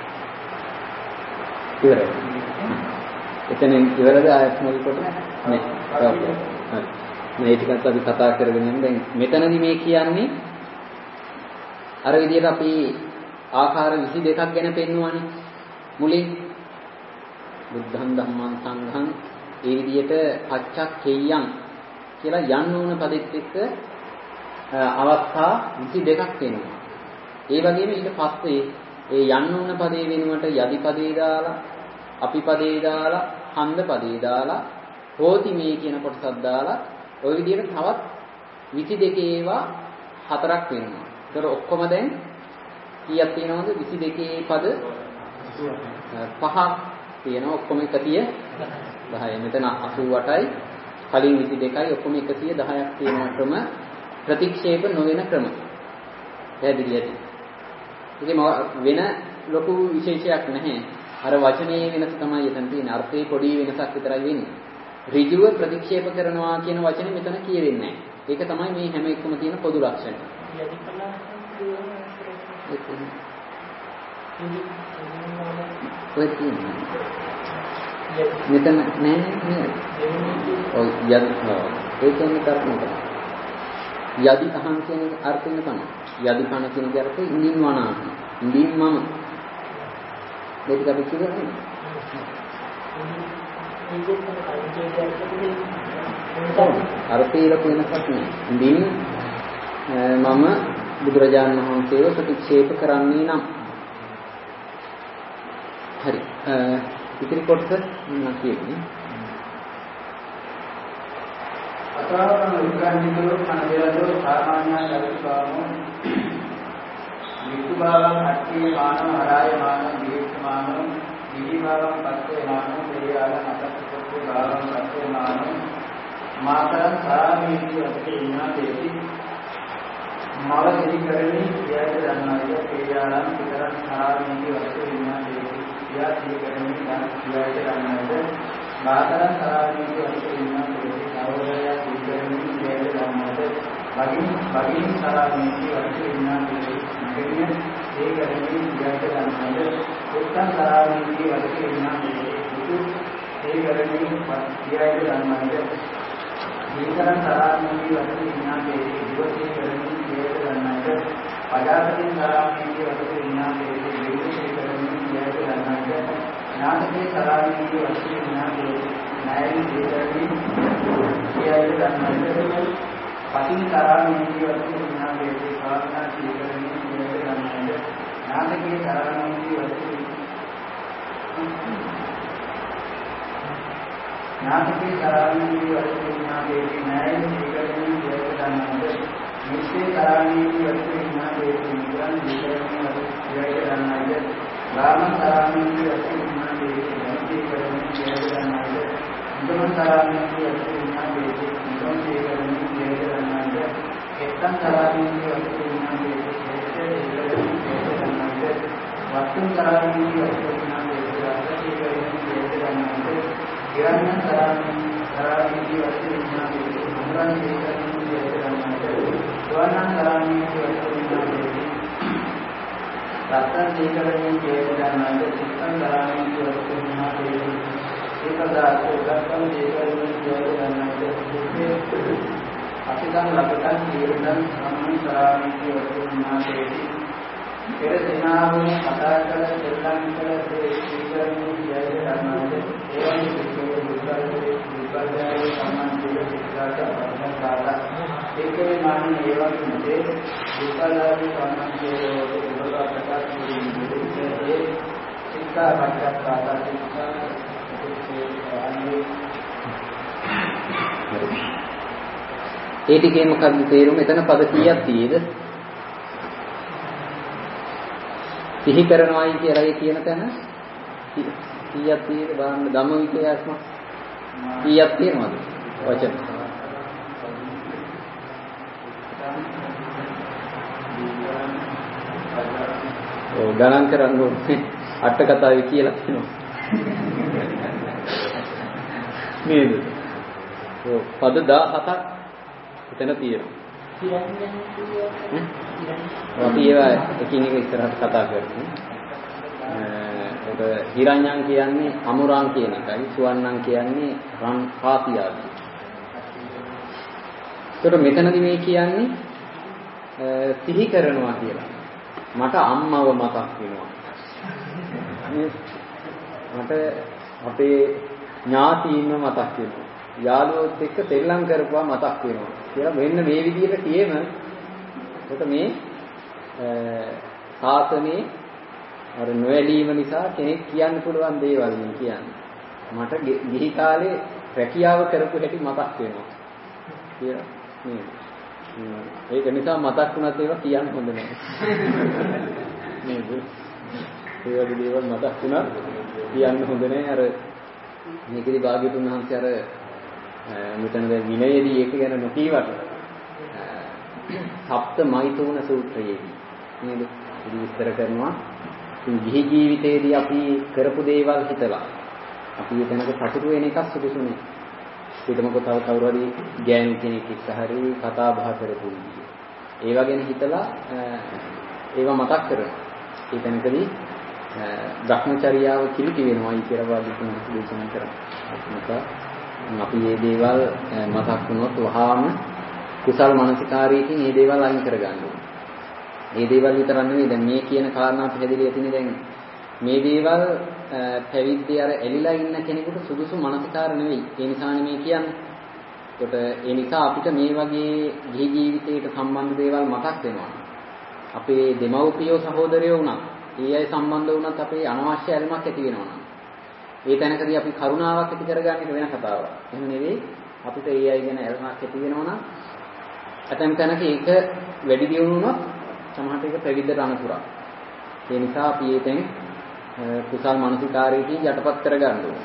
ඉවරයි. එතනින් ඉවරද ආයත් මොකද කොට නෑ. හරි. මේ ටිකත් අපි කතා කරගෙන යමු. දැන් මෙතනදි මේ කියන්නේ අර විදිහට අපි ආකාර විසි දෙකක් ගැන පෙන්වුවානේ මුලින් බුද්ධං ධම්මං සංඝං ඒ විදිහට පච්චක්ඛේයං කියලා යන්න ඕන පදෙත් එක්ක අවස්ථා විසි දෙකක් වෙනවා. ඒ වගේම ඊට පස්සේ ඒ යන්න ඕන පදේ වෙනුවට යදි පදේ දාලා අපි පදේ දාලා හන්ද පදේ දාලා හෝති මේ කියන කොටසක් දාලා ওই විදිහට තවත් විසි දෙකේ ඒවා හතරක් වෙනවා. ඒතර ඔක්කොම දැන් කීයක් තියෙනවද විසි දෙකේ පද පහක් තියෙනවා. ඔක්කොම එකසිය දහය. මෙතන අසූ අටයි කලින් විසි දෙකයි ඔක්කොම එකසිය දහයක් තියෙනවා ක්‍රම ප්‍රතික්ෂේප නොවන ක්‍රම. පැහැදිලි ඇති. ඉතින් වෙන ලොකු විශේෂයක් නැහැ. අර වචනේ වෙනස තමයි එතන තියෙන්නේ. අර්ථයේ පොඩි වෙනසක් විතරයි වෙන්නේ. ඍජුව ප්‍රතික්ෂේප කරනවා කියන වචනේ මෙතන කියෙන්නේ නැහැ. ඒක තමයි මේ හැම එකම තියෙන පොදු ලක්ෂණය. ඔය තියෙන්නේ. මෙතන නෑ නේද? ඔය යදි ඒ කියන්නේ කරන්නේ. යදි අහං කියන අර්ථයෙන් තමයි. යදි කන කියන අර්ථය ඉඳින් වනා. ඉඳින් මම. මේක අපි කියන්නේ. අර්ථයල වෙනසක් නෑ. ඉඳින් මම බුදුරජාණන් වහන්සේව ප්‍රතික්ෂේප කරන්නේ නම් හරි. ඉතිරි කොටස මම කියන්නේ අතාවන විකාරණිකව කනදේවෝ සාමාන්‍ය දරුකාමෝ විතුභාවං අට්ඨේ මානව හරාය මානව දීර්ඝමානව දීභාවං පස්සේ මානව පරියාල අට්ඨේ භාවං පස්සේ මානව මාතරං සාමීති අපේ ඉන්නා දෙති මව දෙවි කරණි සියයට දන්නාය පරියාලං විතරං සාමීති අපේ ඉන්නා දෙති සියා දෙවි කරණි දන් සියයට දන්නාය මාතරං සාමීති අපේ ඉන්නා දෙති සහෝදරයා දෙවි කරණි සියයට දන්නාය බගින් බගින් සාමීති අපේ ඉන්නා දෙති නගරිය දෙවි කරණි සියයට දන්නාය උත්තං සාමීති අපේ ඉන්නා දෙති දුතු දෙවි කරණි සියයට දන්නාය දීකරන් සාමීති අපේ ඉන්නා දෙති දුවති කරණි සියයට දන්නාය පජාපතින් සාමීති අපේ ඉන්නා දෙති විරුද්ධ කරණි සියයට දන්නාය ඥාතකේ සාමීති අපේ ඉන්නා දෙති ණයයි දීකරණි සියයට දන්නාය පතින් සාමීති අපේ ඉන්නා දෙති සාධනා දීකරණි සියයට දන්නාය ඥාතකේ සාමීති අපේ ඥාතකේ සාමීති අපේ ඉන්නා දෙති ණයයි දීකරණි සියයට දන්නාය නිශ්චේ සාමීති අපේ ඉන්නා දෙති නිරන් දීකරණි සියයට දන්නාය රාම සාමීති අපේ ඉන්නා දෙති දීකරණි සියයට දන්නාය උදම සාමීති අපේ ඉන්නා දෙති උදම දීකරණි සියයට දන්නාය එත්තං සාමීති අපේ ඉන්නා දෙති ශ්‍රේෂ්ඨ දීකරණි සියයට දන්නාය වස්තුන් සාමීති අපේ ඉන්නා දෙති රස දීකරණි සියයට දන්නාය ඉරණ්‍ය සාමීති සාමීති අපේ ඉන්නා දෙති මුරන් දීකරණි සියයට දන්නාය ස්වර්ණ සාමීති අපේ ඉන්නා දෙති රත්න දීකරණි සියයට දන්නාය සිත්තං සාමීති අපේ ඉන්නා දෙති ඒකදාස උගතම් දීකරණි සියයට දන්නාය අසිතං ලබතං දීර්ඝං සම්මන් සාමීති අපේ ඉන්නා දෙති පෙර දිනාවෝ කතා කළ දෙල්ලන් කළ දීකරණි සියයට දන්නාය ඒවනි සිතේ දුක්ඛයේ දුක්ඛයේ සම්මන් දීක සිතාට අර්ථකාරා ඒකේ මාන ඒවන් මුදේ දුක්ඛලාභී සම්මන් දීකෝ උපකාර ප්‍රකාශ කිරීමේ සිතා පච්චක්කාතා සිතා ඒ ටිකේ මොකක්ද තේරුම? එතන පද කීයක් තියෙද? සිහි කරනවායි කියලා ඒ කියන තැන කීයක් තියෙද? බලන්න ධම්ම විචයස්ම කීයක් තියෙනවද? වචන. ඔව් ගණන් කරන්න ඕනේ. අට කතාවේ කියලා තියෙනවා. නේද? ඔව් පද දහහතක් එතන තියෙනවා. අපි ඒවා එකින් එක ඉස්සරහට කතා කරමු. ඒක හිරඤ්ඤං කියන්නේ අමුරාන් කියන එකයි, සුවන්නං කියන්නේ රන් කාතියාදී. ඒතර මෙතනදී මේ කියන්නේ සිහි කරනවා කියලා. මට අම්මව මතක් වෙනවා. මට අපේ ඥාතීන්ව මතක් වෙනවා. යාළුවොත් එක්ක තෙල්ලම් කරපුවා මතක් වෙනවා. කියලා මෙන්න මේ විදිහට කියම කොට මේ සාසනේ අර නොඇලීම නිසා කෙනෙක් කියන්න පුළුවන් දේවල් නේ කියන්නේ. මට ගිහි කාලේ රැකියාව කරපු හැටි මතක් වෙනවා. කියලා නේද? ඒක නිසා මතක් වුණත් ඒවා කියන්න හොඳ නැහැ. නේද? ඒ වගේ දේවල් මතක් වුණත් කියන්න හොඳ නැහැ. අර මේකේදී භාග්‍යතුන් වහන්සේ අර මෙතන විනයේදී ඒක ගැන නොකීවට සප්ත මෛතුන සූත්‍රයේදී නේද? ඉතින් විස්තර කරනවා ගිහි ජීවිතයේදී අපි කරපු දේවල් හිතලා අපි එතනක පටු වෙන එකක් සුදුසු නෑ. ඊටමක තව කවුරු හරි ගෑනු කෙනෙක් එක්ක හරි කතා බහ කරපු විදිහ. ඒවා ගැන හිතලා ඒවා මතක් කරනවා. ඒ තැනකදී භ්‍රමචර්යාව කිලිටි වෙනවායි කියලා වාදිකුන් දේශනා කරනවා. අපි මේ දේවල් මතක් වුණොත් වහාම කුසල් මානසිකාරයකින් මේ දේවල් අයින් කරගන්න ඕනේ. මේ දේවල් විතරක් නෙවෙයි දැන් මේ කියන කාරණා පැහැදිලිව තියෙන්නේ දැන් මේ දේවල් පැවිද්දේ අර එලිලා ඉන්න කෙනෙකුට සුදුසු මානසිකාර නෙවෙයි. ඒ නිසානේ මේ කියන්නේ. ඒකට ඒ නිසා අපිට මේ වගේ ගිහි ජීවිතයට සම්බන්ධ දේවල් මතක් වෙනවා. අපේ දෙමව්පියෝ සහෝදරයෝ වුණා. ඒ අය සම්බන්ධ වුණත් අපේ අනවශ්‍ය ඇල්මක් ඇති වෙනවා. ඒ තැනකදී අපි කරුණාවක් ඇති කරගන්න එක වෙන කතාවක්. එහෙම නෙවෙයි අපිට ඒ අය ගැන ඇල්මක් ඇති වෙනවා නම් ඇතැම් තැනක ඒක වැඩි දියුණු වුණොත් සමහරට ඒක ප්‍රවිද්දට අනුතරක්. ඒ නිසා අපි ඒ තැන් කුසල් මානසිකාරයකින් යටපත් කරගන්න ඕනේ.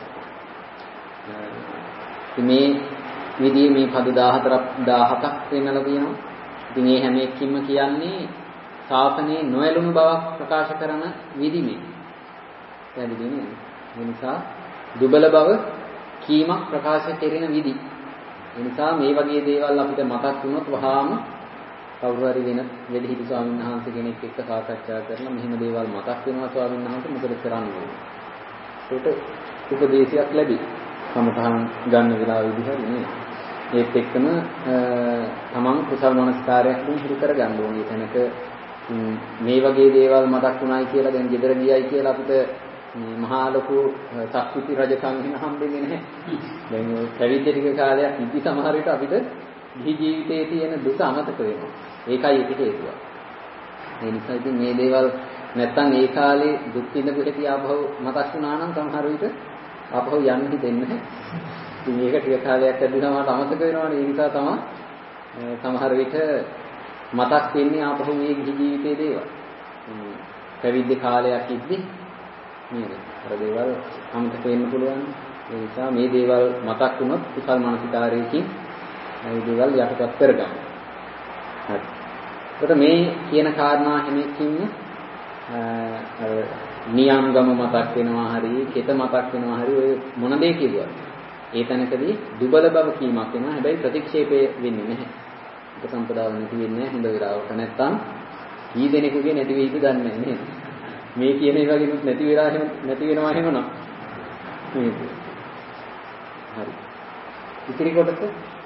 මේ විදිහේ මේ පද දහහතරක් දහහතක් වෙනලා තියෙනවා. ඉතින් මේ හැම එකකින්ම කියන්නේ ශාසනයේ නොඇලුණු බවක් ප්‍රකාශ කරන විදිමේ. පැහැදිලි නේද? ඒ නිසා දුබල බව කීමක් ප්‍රකාශ කෙරෙන විදි. ඒ නිසා මේ වගේ දේවල් අපිට මතක් වුණොත් වහාම කවුරු හරි වෙන වෙදිහිටි ස්වාමීන් වහන්සේ කෙනෙක් එක්ක සාකච්ඡා කරලා මෙහෙම දේවල් මතක් වෙනවා ස්වාමීන් වහන්සේ මොකද කරන්නේ? ඒකට උපදේශයක් ලැබි. සමතහන් ගන්න වෙලාව විදිහට නේ. ඒත් එක්කම තමන් කුසල් මනස්කාරයක් දිහු කර ගන්න ඕනේ. එතනක මේ වගේ දේවල් මතක් වුණායි කියලා දැන් ගෙදර ගියයි කියලා අපිට මේ මහා ලොකු සක්විති රජකම් වෙන හම්බෙන්නේ නැහැ. දැන් පැවිදි ටික කාලයක් ඉති සමහර විට අපිට ගිහි ජීවිතයේ තියෙන දුක අමතක වෙනවා. ඒකයි ඒකට හේතුව. ඒ නිසා ඉතින් මේ දේවල් නැත්තම් ඒ කාලේ දුක් විඳපු හැටි ආපහු මතක් වුණා නම් සමහර විට ආපහු යන්න හිතෙන්නේ නැහැ. ඉතින් මේක ටික කාලයක් ඇද්දිනම අමතක වෙනවනේ. ඒ නිසා තමයි සමහර විට මතක් වෙන්නේ ආපහු මේ ගිහි ජීවිතයේ දේවල්. පැවිදි කාලයක් ඉද්දි නේද? අර දේවල් අමතක වෙන්න පුළුවන්. ඒ නිසා මේ දේවල් මතක් වුණොත් කුසල් මානසිකාරයකින් මේ දේවල් යටපත් කරගන්න. හරි. ඒකට මේ කියන කාරණා හැම එකකින්ම අර නියම්ගම මතක් වෙනවා හරි, කෙත මතක් වෙනවා හරි ඔය මොන දේ කිව්වත් ඒ තැනකදී දුබල බව කීමක් වෙනවා. හැබැයි ප්‍රතික්ෂේපය වෙන්නේ නැහැ. ඒක සම්පදාව නැති වෙන්නේ නැහැ හොඳ වෙලාවක. නැත්තම් කී දෙනෙකුගේ නැති වෙයිද දන්නේ නැහැ නේද? මේ කියන ඒ වගේනුත් නැති වෙලා එහෙම නැති වෙනවා එහෙමනම් නේද? හරි. ඉතිරි කොටස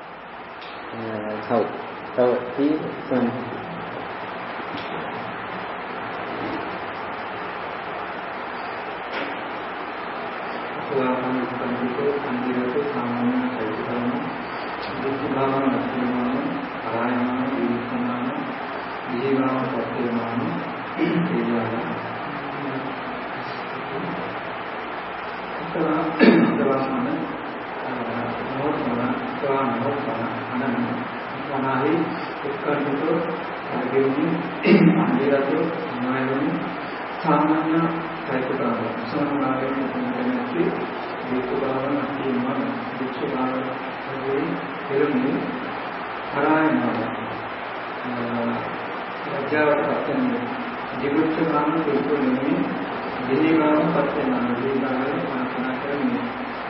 සව්. තව තීසන් සුවාපන සම්පූර්ණ සම්පූර්ණ සාමාන්‍ය සයිකලන දුක්ඛාන අස්තිමාන ආයමන විසමාන දීවාන සත්‍යමාන ඒවාන දවස්මන නෝත්මන ස්වාන නෝත්මන අනන වනාහි උත්කර්ෂිතෝ අගෙවි අන්දිරතෝ නායනි සාමාන්‍ය සයිකලන සෝනාවේ මුතුන්කෙනති දීපුදාන අතිමන විචාර වේ එළමි හරායනව රජාවට පස්සෙන් ජීවිතකාම පිළිතුරුනි දිනේවාම පස්සෙන් අනුදීනාවේ මාතනා කරන්නේ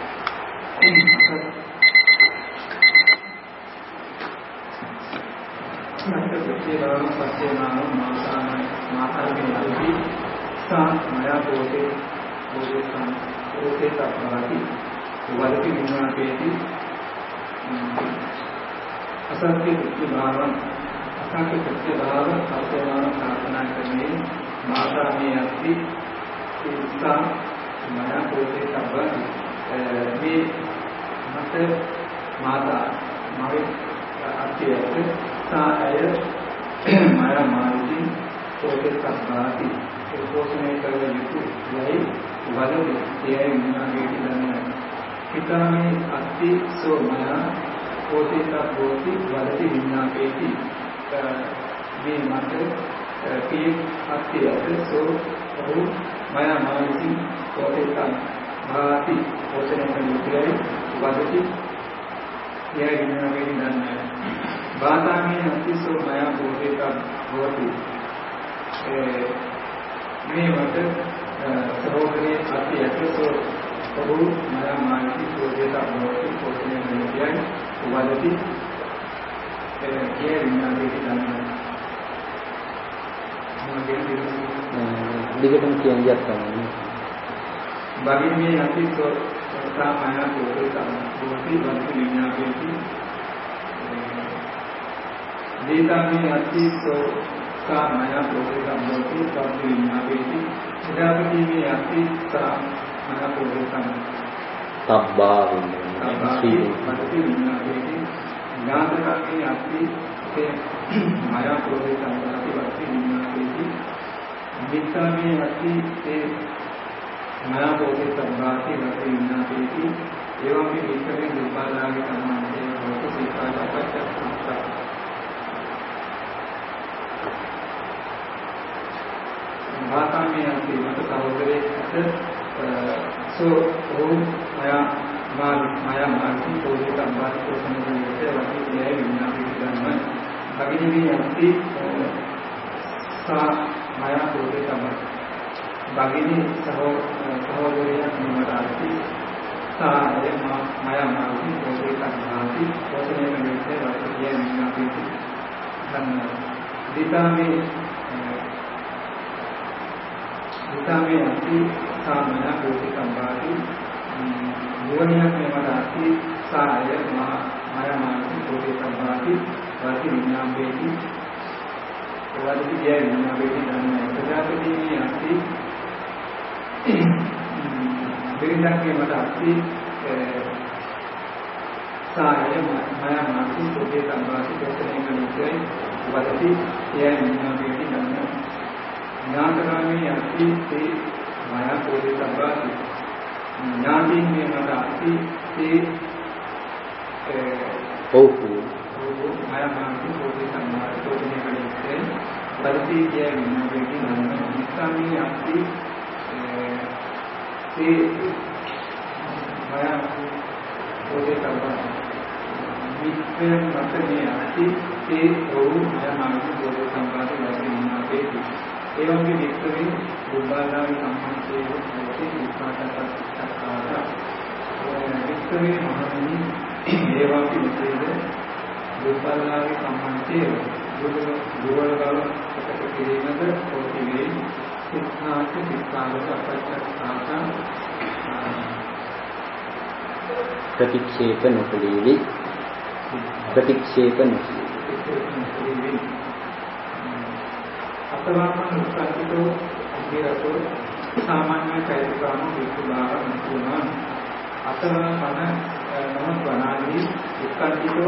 මට ප්‍රතිවාම පස්සෙන් මාතාන මාතාගේ අලි සා මයා පොතේ පොතේ සා පොතේ තප්පරටි වලකි විඥානයේදී අසත්‍ය ප්‍රතිභාවන් අසංක ප්‍රතිභාව සත්‍යමාන ප්‍රාර්ථනා කරන්නේ මාතාගේ අත්ති සා මයා පොතේ තප්පරටි මේ මත මාතා මගේ අත්‍යයට සාය මයා මාර්ගී පොතේ තප්පරටි පෝෂණය කළ යුතු යයි වලවි එයයි මුණගේ දන්නේ හිතාමේ අත්ති සෝමනා පෝතිත පෝති වලති විඥාපේති මේ මත කී අත්තියට සෝ ඔහු මය මානසි පෝතිත භාති පෝෂණය කළ යුතු යයි වලති එයයි විඥාපේති දන්නේ බාතාමේ අත්ති සෝ මය පෝතිත භවති මේ මත සහෝදරයේ අත්‍යයසෝ ඔහු මරා මානසික ප්‍රෝජයට අනුව පෝෂණය කරන කියයි වලදී ඒ විඥානයේ ගන්න දිගටම කියන්නේ තමයි. බගින්නේ අතිසෝ සාමාන්‍ය පොතේ තමයි වන්ති විඥාපේති. දීතාමේ අතිසෝ සාමාන්‍ය පොතේ තමයි වන්ති විඥාපේති. ඉදාපතිමේ අතිසා මන පොතේ තමයි. තබ්බා විඥාපේති. වන්ති විඥාපේති. ඥානකේ අති ඒ මායා පොතේ තමයි වන්ති විඥාපේති. දීතාමේ අති ඒ माया बोधे संभाति वक्ति विज्ञापेति एवं भी ईश्वरे दुर्बालागे सम्मानते भवतु सीता जापच्चक्ता भाषा में अंति मत सहोदरे सो ओम माया माल माया मार्गी बोधे संभाति को समझते वक्ति यह विज्ञापेति धर्म भगिनी भी अंति सा माया बोधे संभाति बागिनी सहो सहोदरिया निमराती सारे माया मार्गी बोधे संभाति बोधने में मिलते वक्त ये विज्ञापेति धर्म गीता में गीता में अंति सा माया बोधे संभाति भुवनिया निमराती सारे माया मार्गी बोधे संभाति वक्त विज्ञापेति वक्त ये विज्ञापेति धर्म प्रजापति में अंति विरजा के मतासी सारे माया मार्गी बोधे संभाति बोधने में मिलते वक्त ये विज्ञापेति धर्म ज्ञातरामी अंति से माया बोधे संभाति ज्ञाति में मतासी से ओपु माया मार्गी बोधे संभाति बोधने में मिलते वक्त ये विज्ञापेति धर्म जिसमें अंति से माया बोधे संभाति विश्व मत में अंति से बहु माया मार्गी बोधे संभाति वक्त विज्ञापेति एवं भी विश्व में दुर्बाला सम्मान से होते विश्वासा विश्व में महामुनि एवं भी विशेष दुर्बाला सम्मान से दुर्बल बल किरीमद होती गई शिक्षा से शिक्षा अपचक्ता प्रतिक्षेप नुकलीली प्रतिक्षेप अतवापन उत्कांतितो अग्निरतो सामान्य कैतुकाम विकुलार मुकुमान अतवापन नमक बनानी उत्कांतितो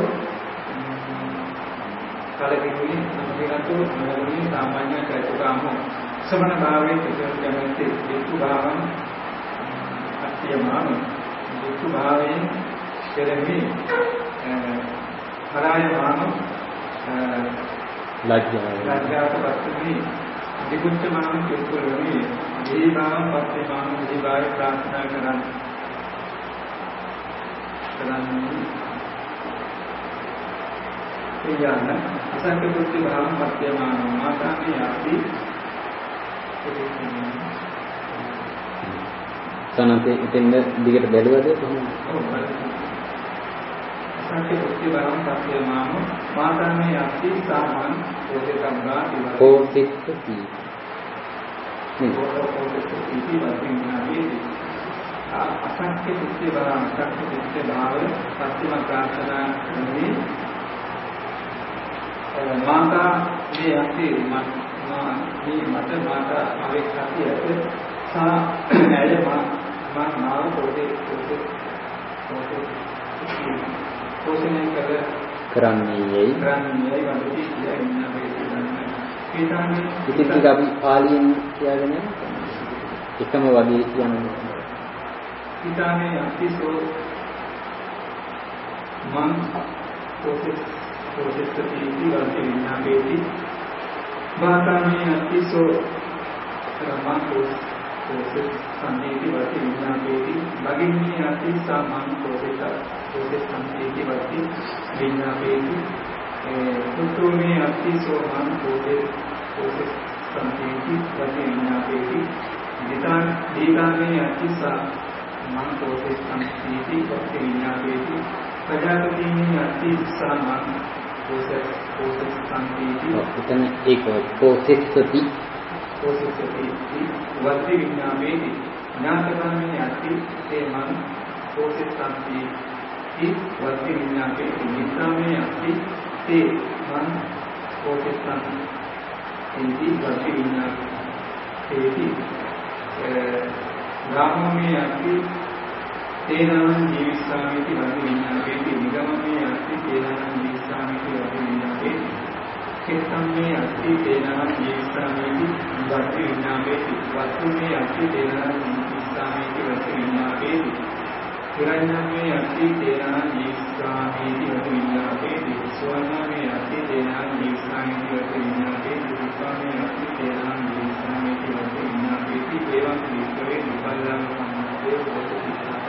कालकिनी अग्निरतो नमोनी सामान्य कैतुकाम समन भावे प्रचलते विकुभावं अत्यमान विकुभावे केरमी हरायमान लज्जात वस्तुनि विकुच्यमान किल्कुलनि जीवां पत्यमान जीवाय प्रार्थना करन करन यान असंख्य बुद्धि भाव पत्यमान माता में आती සනන්තේ ඉතින් දිගට බැලුවද කොහොමද? असंख्य बुद्धि भाव पत्यमान माता में आती सामान बोधे संभाति कोसित्ति असंख्य बुद्धि भाव असंख्य बुद्धि भाव पश्चिम प्रार्थना में माता में आती मत माता आवे खाती है सा ऐसे माँ माँ नाव बोधे बोधे बोधे पोषण कर කරන්නේයි කරන්නේයි වන්ති කියලා ඉන්න වේදනාවේ ඉතින් ටික අපි පාලියෙන් කියලාගෙන එකම වගේ කියන්නේ ඊටානේ අතිසෝ මන් පොසෙස් පොසෙස් තීති වන්ති විඥාපේති වාතානේ අතිසෝ රමන් පොසෙස් සම්පේති වන්ති විඥාපේති භගිනී අතිසා මන් පොසෙස් පොසෙස් සම්පේති වන්ති विज्ञापेति पुत्रो में अतिसो मन बोधे बोधे संपेति वति विज्ञापेति गीता गीता में अतिसा मन बोधे संपेति वति विज्ञापेति प्रजापति में अतिसा मन बोधे बोधे संपेति इतने एक पोषितति पोषिष्यति इति वर्ति विज्ञापेति ज्ञातकर्मे अस्ति ते मन पोषिष्यन्ति इति वर्ति विज्ञापेति निद्रामे अस्ति ते मन पोषिष्यन्ति इति वर्ति विज्ञापेति ग्राममे अस्ति तेनानं जीविष्यामीति वर्ति विज्ञापेति निगममे अस्ति तेनानं जीविष्यामीति वर्ति विज्ञापेति चित्तमे अस्ति तेनानं जीविष्यामीति वर्ति विज्ञापेति वस्तुमे अस्ति तेनानं जीविष्यामीति वर्ति विज्ञापेति हिरण्यमे अस्ति तेनानं जीविष्यामीति वर्ति विज्ञापेति सुवर्णमे अस्ति तेनानं जीविष्यामीति वर्ति विज्ञापेति रूपमे अस्ति तेनानं जीविष्यामीति वर्ति विज्ञापेति एवं विश्वे विफलं सम्मते भवति।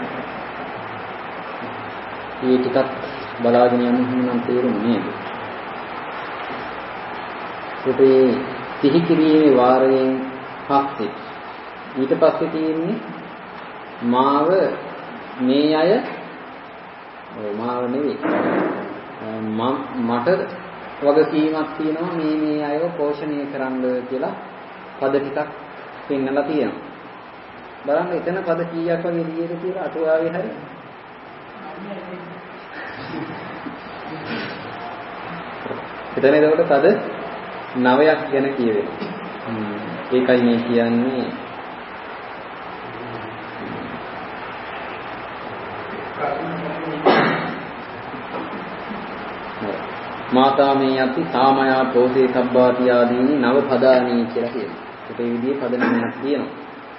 ये ටිකක් බලාගෙන යන්න නම් තේරුන්නේ නේද? ඒකේ සිහි කිරීමේ වාරයෙන් පස්සේ ඊට පස්සේ තියෙන්නේ මාව මේ අය මාව නෙවෙයි මට වගකීමක් තියෙනවා මේ මේ අයව පෝෂණය කරන්න කියලා පද ටිකක් පෙන්නලා තියෙනවා. බලන්න එතන පද කීයක් වගේ දීයද කියලා අටුවාවේ හරිය. එතන එතකොට පද නවයක් ගැන කියවෙනවා. ඒකයි මේ කියන්නේ මාතා මේ යති සාමයා පෝසේ සබ්බාති ආදීනි නව පදානී කියලා කියනවා. ඒ විදිහේ පද නවයක් තියෙනවා.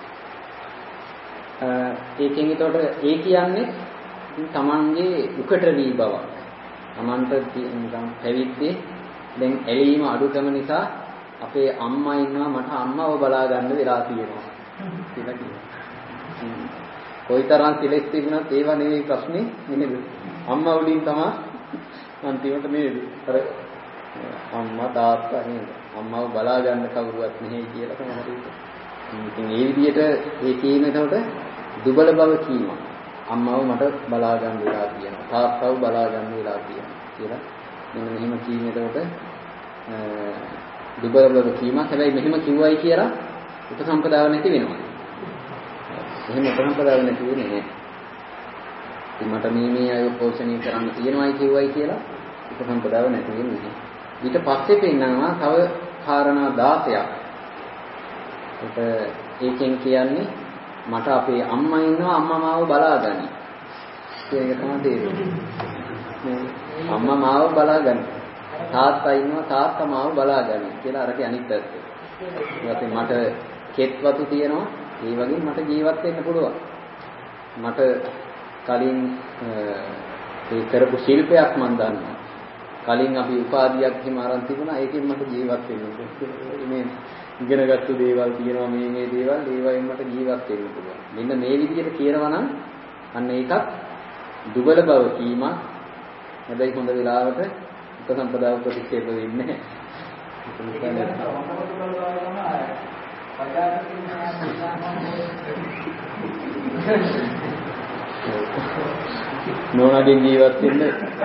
ඒකෙන් එතකොට ඒ කියන්නේ තමන්ගේ උකට වී බවක්. තමන්ට නිකන් පැවිද්දේ දැන් ඇලීම අඩුකම නිසා අපේ අම්මා ඉන්නවා මට අම්මව බලා ගන්න වෙලා තියෙනවා කියලා කියනවා. කොයිතරම් කෙලෙස් තිබුණත් ඒව නෙවෙයි ප්‍රශ්නේ නේද? අම්මා උඩින් තමයි අන්තිමට නේද? අර අම්මා තාත්තා නේද? අම්මව බලා ගන්න කවුරුවත් නැහැ කියලා තමයි හිතන්නේ. ඉතින් ඒ විදිහට ඒ කියන එතකොට දුබල බව කීම. අම්මව මට බලා ගන්න වෙලා තියෙනවා. තාත්තව බලා ගන්න වෙලා තියෙනවා කියලා මෙන්න මෙහෙම කීම එතකොට දුබල බව කීම. හැබැයි මෙහෙම කිව්වයි කියලා උපසම්පදාව නැති වෙනවා. එහෙම උපසම්පදාව නැති වෙන්නේ නැහැ. ඉතින් මට මේ මේ අය පෝෂණය කරන්න තියෙනවායි කිව්වයි කියලා උපසම්පදාව නැති වෙන්නේ නැහැ. ඊට පස්සේ පෙන්නනවා තව කාරණා දාසයක්. ඒක ඒකෙන් කියන්නේ මට අපේ අම්මා ඉන්නවා අම්මා මාව බලාගනි. ඒක තමයි තේරෙන්නේ. අම්මා මාව බලාගනි. තාත්තා ඉන්නවා තාත්තා මාව බලාගනි කියලා අරක අනිත් පැත්ත. ඊට මට කෙත්වතු තියෙනවා ඒ වගේ මට ජීවත් වෙන්න පුළුවන්. මට කලින් ඒ කරපු ශිල්පයක් මම දන්නවා. කලින් අපි උපාධියක් හිම ආරම්භ තිබුණා ඒකෙන් මට ජීවත් වෙන්න පුළුවන්. මේ ඉගෙනගත්තු දේවල් තියෙනවා මේ මේ දේවල් ඒවයින් මට ජීවත් වෙන්න පුළුවන්. මෙන්න මේ විදිහට කියනවා නම් අන්න ඒකත් දුබල බව කීමක්. හැබැයි හොඳ වෙලාවට උපසම්පදාව ප්‍රතික්ෂේප වෙන්නේ නැහැ. නෝනාගෙන් ජීවත් වෙන්න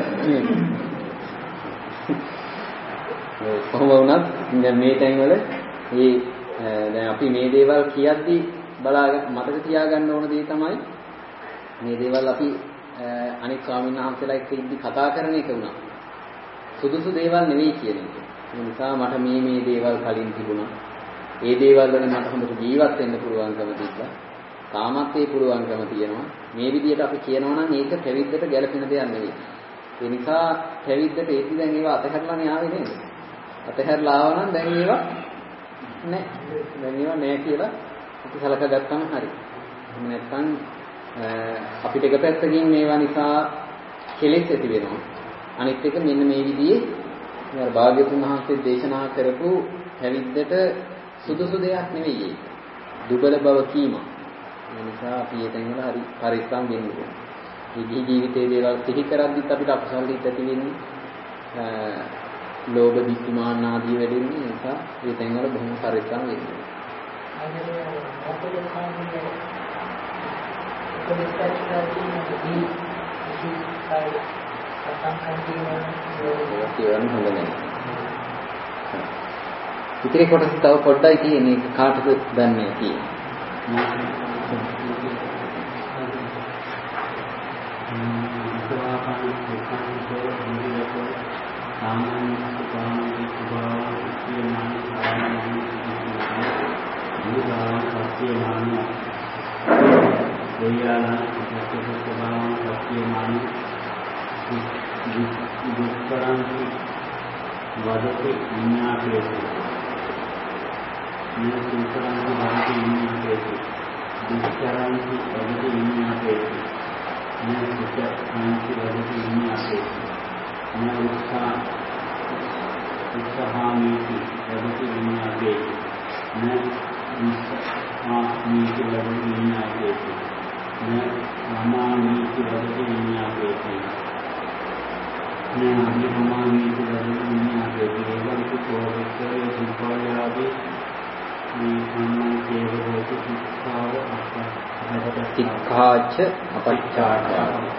කොහොම වුණත් දැන් මේ ටයිම් වල මේ දැන් අපි මේ දේවල් කියද්දි බලාගෙන මතක තියාගන්න ඕන දේ තමයි මේ දේවල් අපි අනිත් ස්වාමීන් වහන්සේලා එක්ක ඉද්දි කතා කරන එක උනා. සුදුසු දේවල් නෙවෙයි කියන එක. ඒ නිසා මට මේ මේ දේවල් කලින් තිබුණා. ඒ දේවල් වලින් මට හොඳට ජීවත් වෙන්න පුළුවන්කම තිබ්බා. තාමත් ඒ පුළුවන්කම තියෙනවා. මේ විදිහට අපි කියනවා නම් ඒක පැවිද්දට ගැළපෙන දෙයක් නෙවෙයි. ඒ නිසා පැවිද්දට ඒකි දැන් ඒවා අතහැරලානේ ආවේ නේද? අතහැරලා ආව නම් දැන් ඒවා නෑ. දැන් ඒවා නෑ කියලා අපි සලකා ගත්තම හරි. එහෙම නැත්නම් අපිට එක පැත්තකින් මේවා නිසා කෙලෙස් ඇති වෙනවා. අනිත් එක මෙන්න මේ විදිහේ අර භාග්‍යතුන් වහන්සේ දේශනා කරපු පැවිද්දට සුදුසු දෙයක් නෙවෙයි ඒක. දුබල බව කීම. ඒ නිසා අපි ඒකෙන් වල හරි පරිස්සම් වෙන්න ඕනේ. මේ ජීවිතයේ දේවල් සිහි කරද්දිත් අපිට අකුසල හිත ඇති වෙන්නේ. ලෝභ දික්මාන ආදී වෙලින්නේ ඒ නිසා මේ තැන් වල බොහොම පරිස්සම් වෙන්න ඕනේ. කියවන්න හොඳ නැහැ. ඉතිරි කොටස තව පොඩ්ඩයි තියෙන්නේ. ඒක කාටද දන්නේ තියෙන්නේ. सामान्य सुखानी सुभाव सत्यमान भूभाव सत्यमान दयाला स्वभाव सत्यमान दुष्करण वदति विज्ञापेति न दुष्करण वदति विज्ञापेति दुष्करण वदति विज्ञापेति न सुखं वदति विज्ञापेति न उत्साह उत्साहामीति वदति विज्ञापेति न उत्साहामीति वदति विज्ञापेति न अमामीति वदति विज्ञापेति न अभिमामीति वदति विज्ञापेति एवं तु कोवित्तरे सुपायादि निधनं केवलोति शिक्षाव तिक्खाच अपच्चाच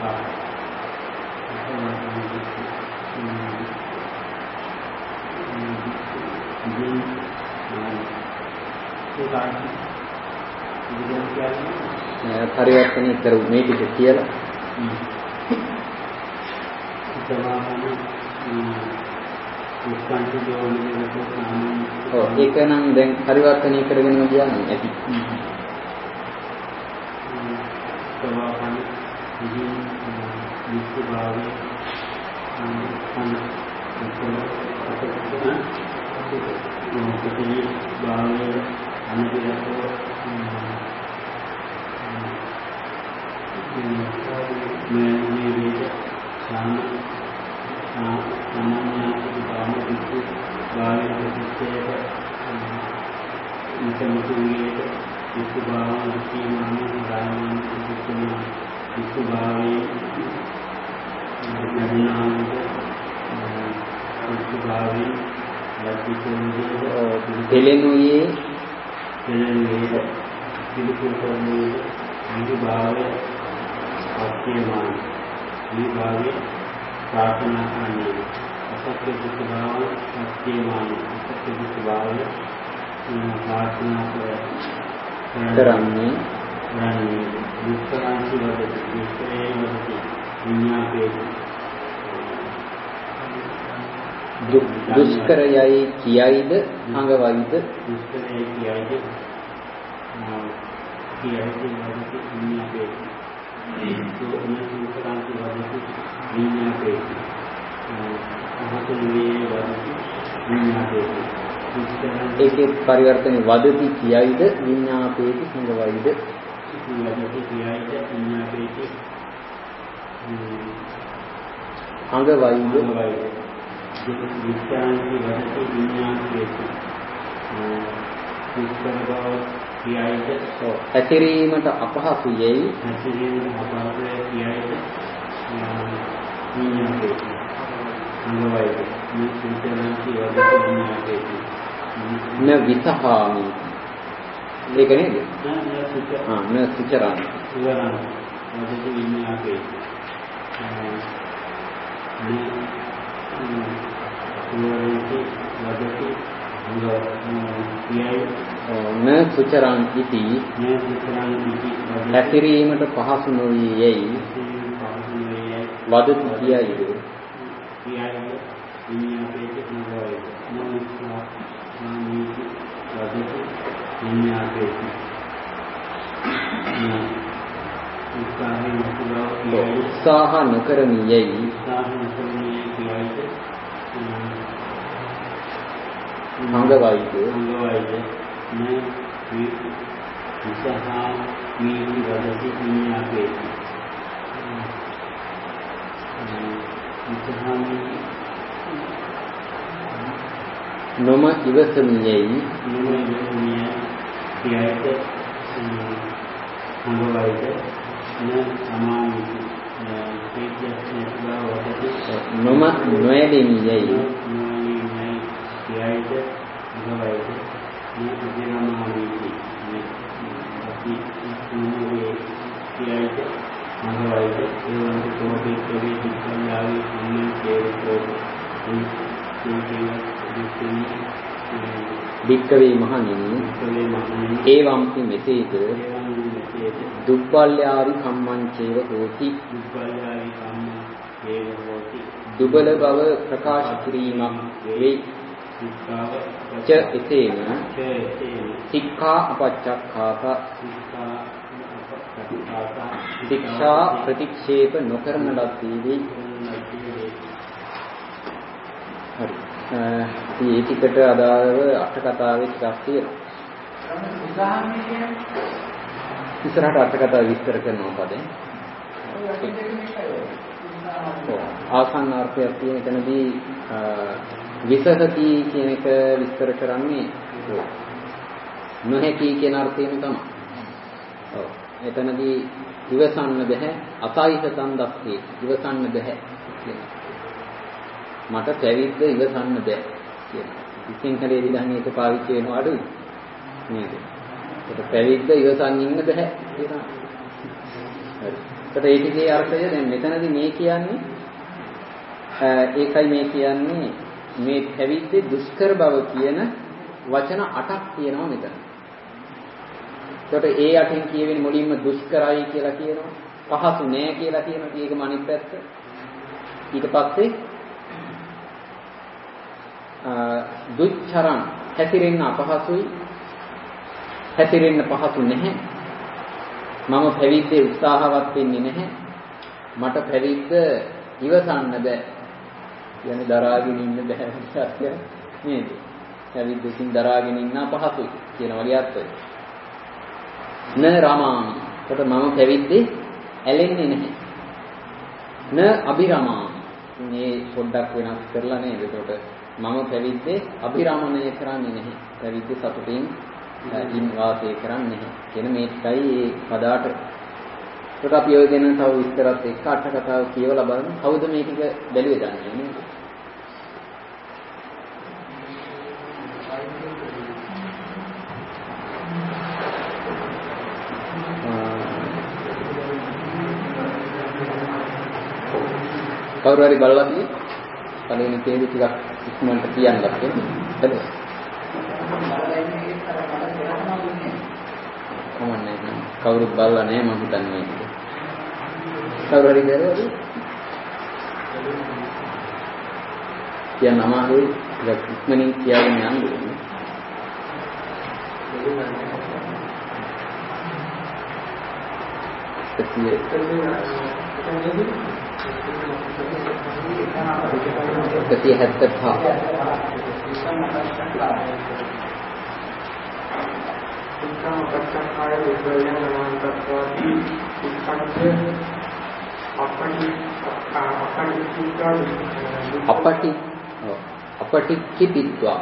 පරිවර්තනය කරු මේ ටික කියලා ඔව් ඒක නම් දැන් පරිවර්තනය කරගෙනම ගියා නම් ඇති. සමාපන ඉදි විස්භාවේ අන්න මොකක්ද භාවයේ අනිදරතෝ මේ මේ වේද සාම සාමාන්‍ය භාව විසු භාවයේ ප්‍රතිචේත ඉතමුතුගේ විසු භාව විචීමාන ධර්මයන් විසුනා විසු භාවයේ නදීනාන්ත විසු භාවයේ දෙලෙනුයේ දෙලෙනුයේ පිළිකුල්කරන්නේ විභාවය අත්‍යමාන විභාවය ප්‍රාර්ථනා කරන්නේ අසත්‍ය විභාව අත්‍යමාන අසත්‍ය විභාවය ප්‍රාර්ථනා කරන්නේ කරන්නේ විස්තරාංශ වදති විස්තරේ වදති විඤ්ඤාපේති දුෂ්කරයයි කියයිද අංගවයිද දුෂ්කරයයි කියයිද කියයිද වදති විඤ්ඤාපේති සෝන සුඛාන්ති වදති විඤ්ඤාපේති අහතුනේ වදති විඤ්ඤාපේති ඒකේ පරිවර්තනේ වදති කියයිද විඤ්ඤාපේති අංගවයිද වදති කියයිද විඤ්ඤාපේති අංගවයිද විඥානයේ වදති විඥානයේති විස්තරව කියයිද ඇතිරීමට අපහසු යයි ඇතිරීමට අපහසු කියයිද විඥානයේති අනුවයිද මේ විඥානයේ වදති විඥානයේති න විතහාමි ඒක නේද ආ න සුචරණ සුවරණ වදති විඥානයේති සුවරේති වදති කියයි න සුචරං ඉති න සුචරං ඉති ඇතිරීමට පහසු නොවේ යයි වදති කියයිද කියයි විඤ්ඤාපේති නෝයි නෝස්සා නාමීති වදති විඤ්ඤාපේති උත්සාහය නොකරව උත්සාහ නොකරමි යයි උත්සාහ නොකරමි කියයිද අංගවයිද අංගවයිද න උත්සාහ මීති වදති විඤ්ඤාපේති උත්සාහ නොම ඉවසමි යයි නොම ඉවසමි කියයිද අංගවයිද න සමාමිති නොම නොයදෙමි යයි කියයිද අංගවයිද න අධිරමාමිති අපි මොනේ කියයිද අංගවයිද ඒවන්ත කෝපිතේ විද්‍යාවේ අන්න කේරකෝ ඒකේ විද්‍යාවේ භික්ඛවේ මහණෙනි ඒවම්පි මෙසේද දුබ්බල්යාරි කම්මං චේව හෝති දුබල බව ප්‍රකාශ කිරීමක් වේ ච එසේම සික්ඛා අපච්චක්ඛාත ශික්ෂා ප්‍රතික්ෂේප නොකරන ලද්දේ හරි ඒ ටිකට අදාළව අට කතාවේ ටිකක් තියෙනවා ඉස්සරහට අට කතාව විස්තර කරනවා පදේ ආසන්න අර්ථයක් තියෙන එතනදී විසහති කියන එක විස්තර කරන්නේ නොහැකි කියන අර්ථයෙන් තමයි. ඔව්. එතනදී ඉවසන්න බෑ අසයිතං දස්ති ඉවසන්න බෑ කියන. මට පැවිද්ද ඉවසන්න බෑ කියන. සිංහලයේදී නම් ඒක පාවිච්චි වෙනව අඩුයි. නේද? ඒක පැවිද්ද ඉවසන් ඉන්න බෑ කියනවා. හරි. ඒකට ඒකේ අර්ථය දැන් මෙතනදී මේ කියන්නේ ඒකයි මේ කියන්නේ මේ පැවිද්දේ දුෂ්කර බව කියන වචන අටක් තියෙනවා මෙතන. ඒකට ඒ අටෙන් කියවෙන්නේ මුලින්ම දුෂ්කරයි කියලා කියනවා. පහසු නෑ කියලා කියනවා. ඒකම අනිත් පැත්ත. ඊට පස්සේ දුච්චරං හැසිරෙන්න අපහසුයි. හැසිරෙන්න පහසු නැහැ. මම පැවිද්දේ උත්සාහවත් වෙන්නේ නැහැ. මට පැවිද්ද ඉවසන්න බෑ. කියන්නේ දරාගෙන ඉන්න බෑ කියලා නේද? පැවිද්දකින් දරාගෙන ඉන්න අපහසුයි කියන වගේ අර්ථය. න රමාමි. කොට මම පැවිද්දේ ඇලෙන්නේ නැහැ. න අභිරමාමි. මේ පොඩ්ඩක් වෙනස් කරලා නේද? ඒකට මම පැවිද්දේ අභිරමණය කරන්නේ නැහැ. පැවිද්දේ සතුටින් ඉන් වාසය කරන්නේ නැහැ. කියන මේකයි මේ පදාට. ඒකට අපි ඔය දෙන තව විස්තරات එක්ක අට කතාව කියවලා බලමු. කවුද මේ ටික බැලුවේ දන්නේ නේද? කවුරු හරි බලලා තියෙන්නේ? පළවෙනි තේරි ටිකක් ඉක්මනට කියන්නත් වෙනවා. කොහොමද කවුරුත් බලලා නැහැ මම හිතන්නේ. කවුරු හරි කරේද? කියන්න අමාරුයි. ටිකක් ඉක්මනින් කියන්න යන්න ඕනේ. එකසිය හැත්තෑ පහ උත්තම පච්චකාය විද්‍යාවේ නමන්තත්වාදී උත්පත්ති අපටි අපටි අපටි කිපිත්වා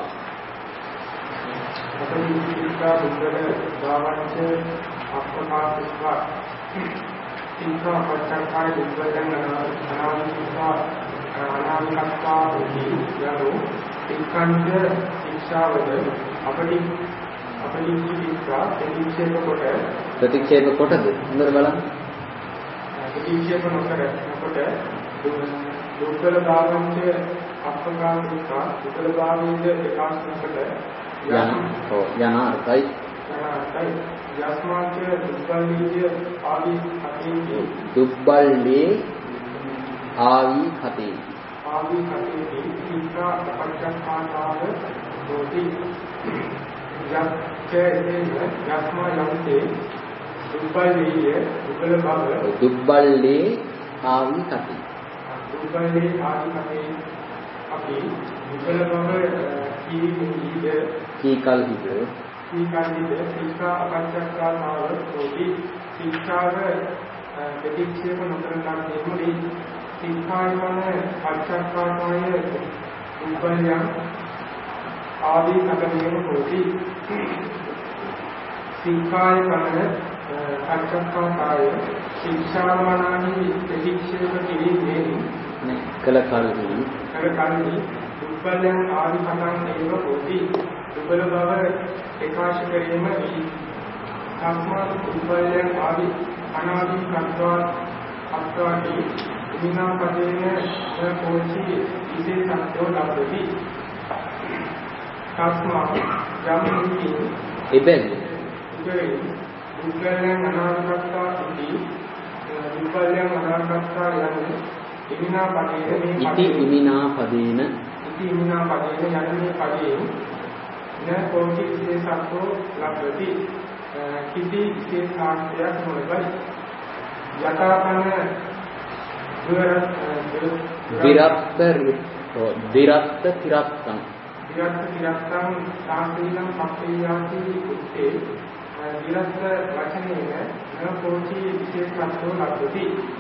අපටි කිපිත්වා බුද්ධල දාවංච අපකාශිත්වා ඉන්ද්‍ර පච්චකාය විද්‍යාවේ නමන්තත්වා අනාමිකත්වා උදී යනෝ ඉක්කන්ද ශික්ෂාවද අපටි අපටි කිපිත්වා ප්‍රතික්ෂේප කොට ප්‍රතික්ෂේප කොටද හොඳට බලන්න ප්‍රතික්ෂේප නොකර කොට දුක්ඛල භාවංච අපකාශිතා දුක්ඛල භාවීද ඒකාස්මකට යන ඔව් යන අර්ථයි යන යස්මාච දුක්ඛලීය ආදී අතීති දුබ්බල්ලේ ආවි කතේ ආදී අතීති ඉක්ඛා පච්චක්ඛාතාව දෝති යක්ඛේ යස්මා යන්තේ දුබ්බල්ලීය දුක්ඛල භාව දුබ්බල්ලේ ආවි කතේ දුබ්බල්ලේ ආදී කතේ අපි දුක්ඛල භාව කීවිද කීකල්හිද කීකල්හිද ඉක්ඛා පච්චක්ඛාතාව දෝති ශික්ෂාව ප්‍රතික්ෂේප නොකරන දෙමුදී සිංහායමන පච්චක්ඛාතාය දුබ්බල්යන් ආදී කතේම හොති සිංහාය කන පච්චක්ඛාතාය ශික්ෂාමනානි ප්‍රතික්ෂේප කිරීමේ කල කල්හි කල කල්හි දුබ්බල්යන් ආදී කතන් ඒව හොති දුබ්බල බව ප්‍රකාශ කිරීම වී සම්මා දුබ්බල්යන් ආදී අනාදී කත්වා අත්වාදී විනා පදේන පෝචි ඉසේ සත්‍යෝ ලබ්ධති තස්මා යම් නිති එබැවින් ඉබේ දුක්ඛයන් අනාගතා ඉති දුක්ඛයන් අනාගතා යන්නේ ඉමිනා පදේන මේ ඉති ඉමිනා පදේන ඉති ඉමිනා පදේන යන්නේ පදේ න කෝටි විශේෂත්වෝ ලබ්ධති කිසි විශේෂාර්ථයක් නොලබයි යථාපන විරත්ත විරත්ත තිරත්තං විරත්ත තිරත්තං සාන්තිලං පක්ඛයාති උත්තේ විරත්ත වචනේන න කෝටි විශේෂත්වෝ ලබ්ධති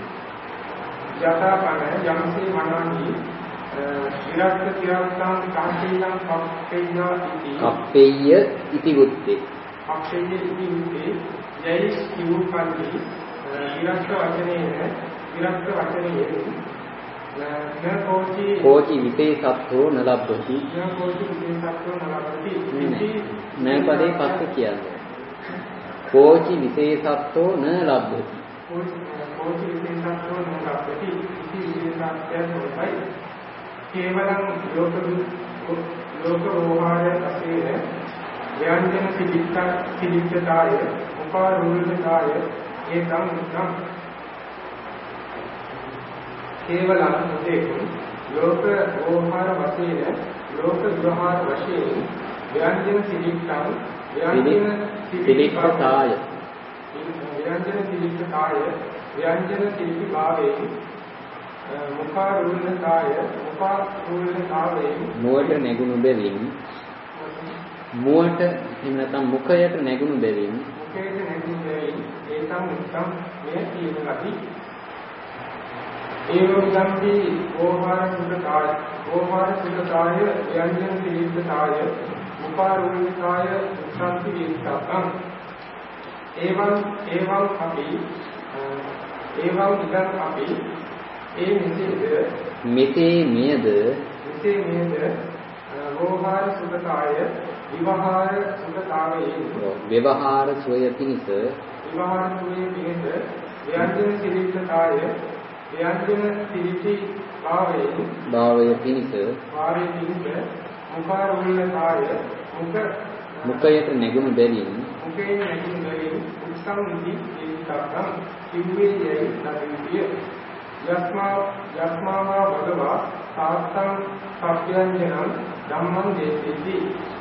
යථාපන යම්සේ මනෝනි විරත්ත තිරත්තං සාන්තිලං පක්ඛයාති කප්පේය ඉති උත්තේ අක්ෂයේ ඉති උත්තේ යයි කිව් කන්ති විරක්ත වචනේන විරක්ත වචනයේ න කෝචි කෝචි විශේෂත්වෝ නලබ්ධති න කෝචි විශේෂත්වෝ නලබ්ධති න පදේ පස්සේ කියන්නේ කෝචි විශේෂත්වෝ න ලබ්ධති කෝචි විශේෂත්වෝ න ලබ්ධති ඉති විශේෂත්වය නොයි කේවලං ලෝක ලෝක රෝහාය අසේන ව්‍යංජන සිද්ධ සිද්ධාය උපාරූපකාය ඒකම් උත්තම් කේවලං මුදේකු ලෝක ඕහාර වශයෙන් ලෝක විවහාර වශයෙන් ව්‍යංජන සිද්ධාය ව්‍යංජන සිද්ධාය ව්‍යංජන සිද්ධාය ව්‍යංජන සිද්ධාවේ මුඛාරූපකාය උපාරූපකාවේ මුවට නැගුණු බැවින් මුවට එහෙම නැත්නම් මුඛයට නැගුණු බැවින් මුඛයට නැගුණු බැවින් ඒකම් උත්තම් මේ කියන ලකි ඒවම් සම්පි ඕහාර සුඛකාය ඕහාර සුඛකාය ව්‍යංජන සිද්ධාය උපාරූපකාය උත්සන්ති විස්සක්ඛං ඒවම් ඒවම් අපි ඒවම් ඉදන් අපි ඒ මෙසේද මෙසේ මෙයද මෙසේ මෙයද ඕහාර සුඛකාය විවහාර සුඛතාවයේ ව්‍යවහාර සෝය පිණිස විවහාර සෝයේ පිණිස ව්‍යංජන සිරිතතාය ව්‍යංජන සිරිති භාවයේ භාවය පිණිස භාවයේ පිණිස මුඛාරූපකාය මුඛ මුඛයට නැගුණු බැවින් මුඛේ නැගුණු බැවින් උත්සම් නිදි ඒකම් කිව්වේ යයි ලබිය යස්මා යස්මාවා භගවා සාත්තං සත්‍යංජනං ධම්මං දේසේති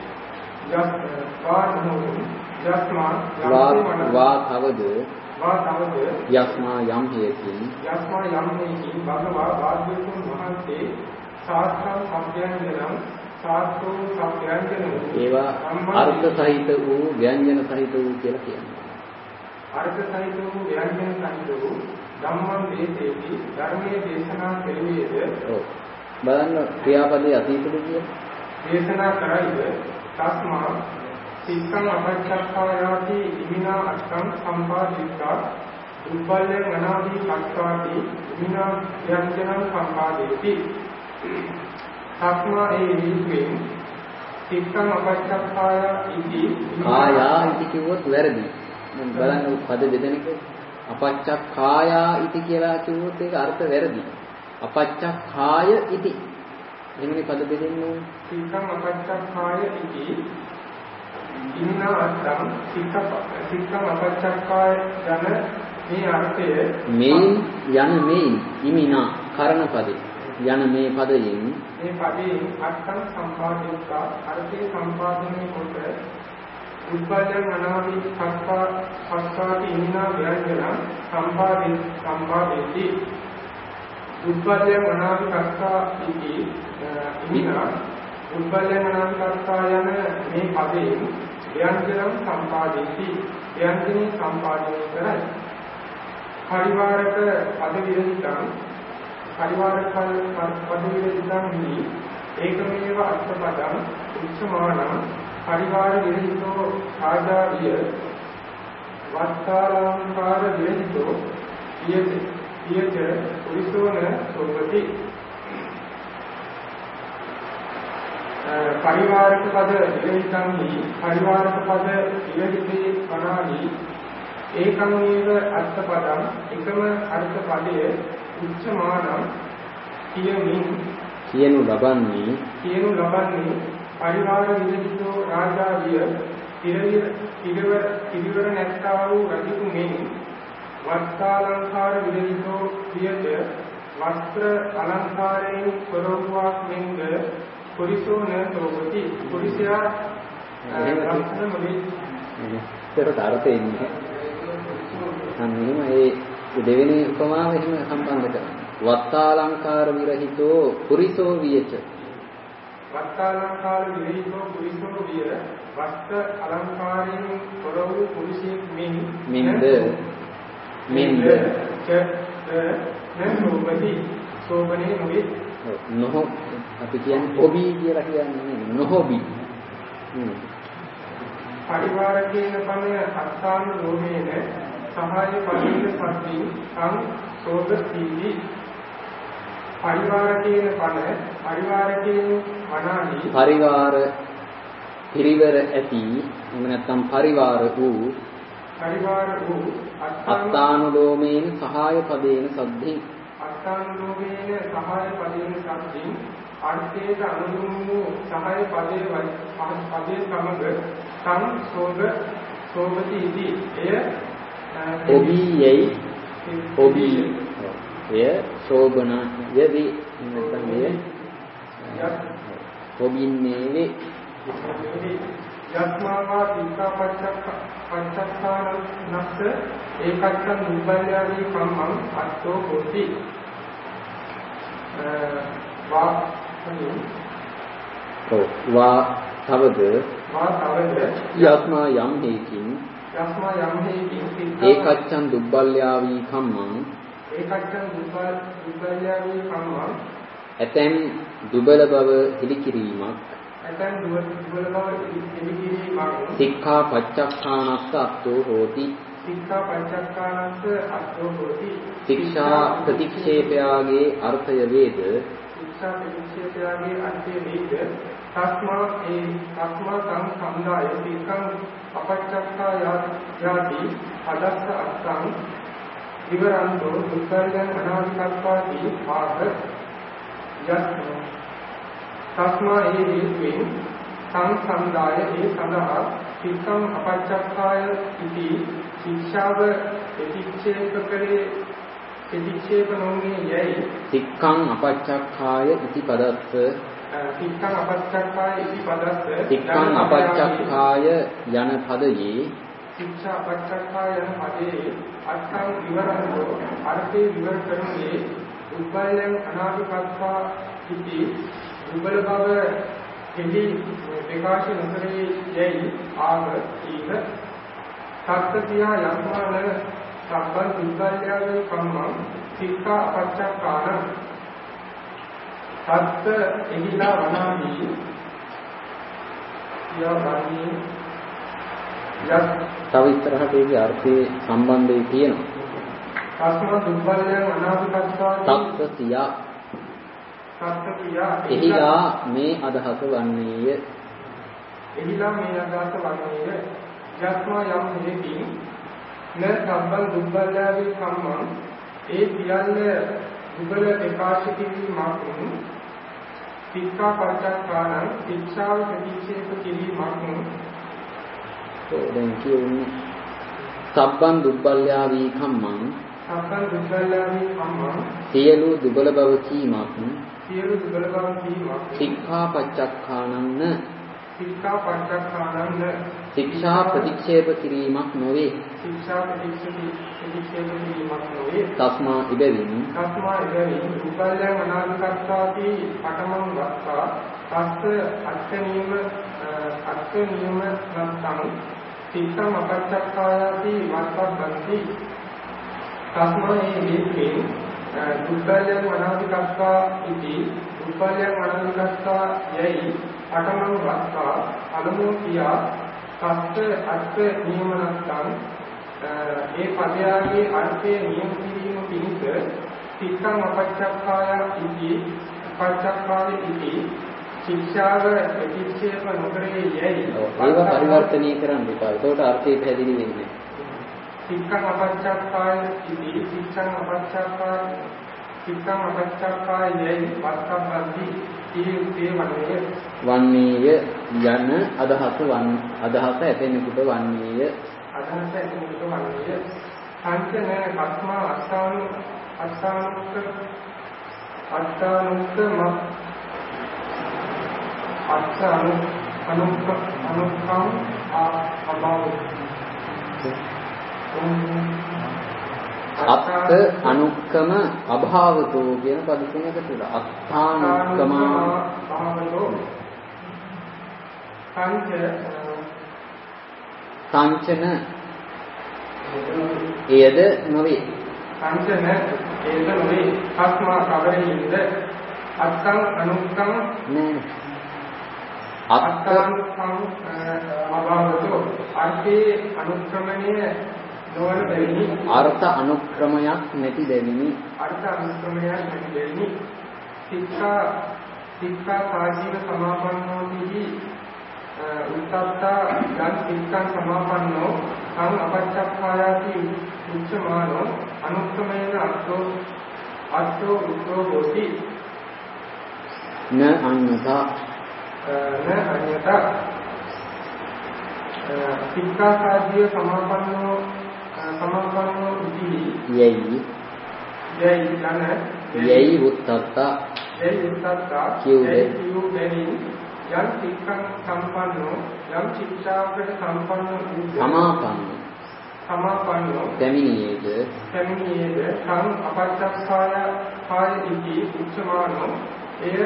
වා තවද වා තවද යස්මා යම් හේකින් යස්මා යම් හේකින් භගවා වාග්යතුන් වහන්සේ සාස්ත්‍රං සත්‍යංජනං සාස්ත්‍රෝ සත්‍යංජනං ඒවා අර්ථ සහිත වූ ව්‍යංජන සහිත වූ කියලා කියනවා. අර්ථ සහිත වූ ව්‍යංජන සහිත වූ ධම්මං දේසේති ධර්මයේ දේශනා කෙරෙහිද ඔව් බලන්න ක්‍රියාපදයේ අතීතද කියන දේශනා කරයිද තස්මා සික්ඛං අපච්චක්ඛායාති ඉමිනා අත්තං සම්පාදිතා උප්පල්ලං අනාදී කක්ඛාති ඉමිනා ව්‍යංජනං සම්පාදේති තස්මා ඒ විදිහෙන් සික්ඛං අපච්චක්ඛාය ඉති කායා ඉති කිව්වොත් වැරදි. මම බලන්න පද දෙදෙනෙක අපච්චක්ඛායා ඉති කියලා කිව්වොත් ඒක අර්ථ වැරදි. අපච්චක්ඛාය ඉති එන්නේ පද දෙදෙන්න ඕනේ. සික්ඛං අපච්චක්ඛාය ඉති ඉමිනා අත්තං සික්ඛං අපච්චක්ඛාය යන මේ අර්ථය මේ යන මේ ඉමිනා කරන පදේ යන මේ පදයෙන් මේ පදයෙන් අත්තං සම්පාදිතා අර්ථේ සම්පාදනය කොට උද්භවයන් අනාදී සක්කා සක්කාති ඉමිනා ව්‍යංජන සම්පාදේ සම්පාදේති උද්භවයන් අනාදී සක්කා ඉති ඉමිනා උද්භවයන් අනාදී සක්කා යන මේ පදයෙන් ව්‍යංජන සම්පාදේති ව්‍යංජනේ සම්පාදනය කරයි පරිවාරක පද විරහිතං පරිවාරක පද විරහිතං හි ඒකමේව අර්ථපදං උච්චමානං පරිවාර විරහිතෝ ආජාවිය වත්තාලංකාර විරහිතෝ පියත පියත පුරිසෝන සෝපති පරිවාරක පද විරහිතං හි පරිවාරක පද විරහිතේ පනාහි ඒකමේව අර්ථපදං එකම අර්ථ පදයේ උච්චමානං කියමින් කියනු ලබන්නේ කියනු ලබන්නේ පරිවාර විවිධෝ රාජාවිය පිරිවර පිරිවර නැත්තා වූ රජු මෙන් වස්ත්‍රාලංකාර විවිධෝ පියද වස්ත්‍ර අලංකාරයෙන් පරෝපවාක් මෙන්ද පුරිසෝ නතෝපති පුරිසයා ලක්ෂණ මොලේ ඒකට අර්ථය ඉන්නේ අන්නේම ඒ දෙවෙනි උපමාව එහෙම සම්බන්ධ කරනවා වත්තාලංකාර විරහිතෝ පුරිසෝ වියච වස්ත්‍රාලංකාර විවිධෝ පුරිසෝ විය වස්ත්‍ර අලංකාරයෙන් පර වූ පුරුෂයෙක් මෙන් මෙන්ද මෙන්ද ච නෝපති සෝබනේ නොවේ නොහො අපි කියන්නේ ඔබී කියලා කියන්නේ නොහොබී පරිවාරකේන පන අත්තාන රෝමේන සහාය පදින සත්‍යින් සං සෝද සීති පරිවාරකේන පන පරිවාරකේන වනානි පරිවාර පිරිවර ඇති එහෙම නැත්නම් පරිවාර වූ පරිවාර වූ අත්තානුලෝමේන සහාය පදේන සද්ධින් අත්තානුලෝමේන සහාය පදේන සත්‍යින් අර්ථයට අනුදුම් වූ සහාය පදේ පදේ සමග සං සෝද සෝමති ඉති එය ඔබීයයි ඔබී එය ශෝභන යදි නැත්නම් එය ඔබින්නේ යත්මාවා දීකා පච්චක් පච්චස්ථාන නස්ස ඒකච්ඡන් දුබ්බල්යාදී කම්මං අත්තෝ හොති වා වා තවද වා තවද යත්මා යම් හේකින් යත්මා යම් හේකින් ඒකච්ඡන් දුබ්බල්යාවී කම්මං ඒකච්ඡන් දුබ්බල්යාදී කම්මං ඇතැම් දුබල බව හිලිකිරීමක් ඇතැම් දුබල බව හිලිකිරීමක් සික්ඛා පච්චක්ඛානස්ස අත්තෝ හෝති සික්ඛා පච්චක්ඛානස්ස අත්තෝ හෝති ශික්ෂා ප්‍රතික්ෂේපයාගේ අර්ථය වේද ශික්ෂා ප්‍රතික්ෂේපයාගේ අර්ථය වේද තස්මා ඒ තස්මා සං සම්දාය සික්ඛං අපච්චක්ඛා යාති අදස්ස අත්තං විවරන්තෝ දුක්ඛයන් අනාවිකත්වාදී ආහ යත් තස්මා ඒ හේතුවෙන් සංසන්දාය ඒ සඳහා සික්ඛං අපච්චක්ඛාය ඉති ශික්ෂාව ප්‍රතික්ෂේප කරේ ප්‍රතික්ෂේප නොවන්නේ යයි සික්ඛං අපච්චක්ඛාය ඉති පදස්ස සික්ඛං අපච්චක්ඛාය ඉති පදස්ස සික්ඛං අපච්චක්ඛාය යන පදයේ ශික්ෂා අපච්චක්ඛාය යන පදයේ අර්ථං විවරණෝ අර්ථේ විවර කරන්නේ උපයයන් අනාවිකත්වා ඉති දුබල බව එහි ප්‍රකාශ නොකරේ යයි ආව ඊහ සත්ත්‍තියා යම්මාන සම්බන් දුබ්බල්යාවේ කම්මං සික්ඛා අපච්චක්ඛාන සත්ත්‍ය එහිලා වනාදී යවන්නේ යත් තව ඉස්සරහට ඒකේ අර්ථයේ සම්බන්ධය තියෙනවා. තස්ම දුබ්බල්යන් අනාවිකත්වා සත්ත්‍තියා සත්ත්‍තියා එහිලා මේ අදහස වන්නේය. එහිලා මේ අදහස වන්නේය. යත්මා යම් හේකින් න සම්බන් දුබ්බල්යාවේ කම්මං ඒ සියල්ල දුබල ප්‍රකාශ කිරීමක් සික්ඛා පච්චක්ඛානං ශික්ෂාව ප්‍රතික්ෂේප කිරීමක් දැන් කියන්නේ සබ්බන් දුබ්බල්යාවී කම්මං සම්බන් දුබ්බල්යාවේ කම්මං සියලු දුබල බව කීමක් සියලු දුබල බව කීමක් සික්ඛා පච්චක්ඛානං සික්ඛා පච්චක්ඛානං ශික්ෂා ප්‍රතික්ෂේප කිරීමක් නොවේ. ශික්ෂා ප්‍රතික්ෂේප කිරීමක් නොවේ. තස්මා ඉබෙවින් තස්මා ඉබෙවින් දුබ්බල්යන් අනාවිකත්වාති පඨමං වස්සා තස්ස අත්ථනීම අත්ථනීම නැත්තං සික්ඛං අපච්චක්ඛායති වස්සබ්බන්ති තස්මා ඒ හේතුවෙන් දුබ්බල්යන් අනාවිකත්වා ඉති දුබ්බල්යන් අනාවිකත්වා යයි පඨමං වස්සා අලමෝ කියා සත්‍ය අර්ථ නියම නැත්නම් ඒ පදයාගේ අර්ථයේ නියම කිරීම පිණිස සික්ඛං අපච්චක්ඛාය ඉති අපච්චක්ඛාය ඉති ශික්ෂාව ප්‍රතික්ෂේප නොකරේ යයි ඒව පරිවර්තනීය කරන්න එපා. ඒකට අර්ථය පැහැදිලි වෙන්නේ. සික්ඛං අපච්චක්ඛාය ඉති සික්ඛං අපච්චක්ඛාය සික්ඛං අපච්චක්ඛාය යයි වස්සබ්බන්ති කීර්තිය වන්නේය. වන්නේය යන අදහස වන් අදහස ඇතෙනෙකුට වන්නේය. අදහස ඇතෙනෙකුට වන්නේය. සංකන කත්මා අස්සාන අස්සානුක්ක අස්සානුක්කම අස්සානු අනුක්ක අනුක්කම් අභාව අත්ත අනුක්කම අභාවතෝ කියන පද තුනක තුල අත්තානුක්කම භාවතෝ සංච සංචන එයද නොවේ. සංචන එයද නොවේ. කස්මා කවරෙහිද අත්තං අනුක්කම් නෑ. අත්ත අත්තානුක්කම් අභාවතෝ අර්ථේ අනුක්‍රමණය නොවන බැවිනි. අර්ථ අනුක්‍රමයක් නැති දෙවිනි. අර්ථ අනුක්‍රමයක් නැති බැවිනි. සික්ඛා සික්ඛා සාජීව සමාපන්නෝතිහි උත්තත්තා යන් සික්ඛං සමාපන්නෝ සං අපච්චක්ඛායාති උච්චමානෝ අනුක්‍රමේන අර්ථෝ අර්ථෝ උත්තෝ හෝති. න අඤ්ඤතා න අඤ්ඤතා සික්ඛා සාජීව සමාපන්නෝ සමාපන්නෝ ඉති යයි යයි යන යයි උත්තත්තා යයි උත්තත්තා කියුවේ. යයි කියුවෙනි යම් සික්ඛං සම්පන්නෝ යම් ශික්ෂාවකට සම්පන්නෝ සමාපන්න සමාපන්නෝ පැමිණියේද පැමිණියේද සං අපච්චක්ඛාය කායිති උච්චමානෝ එය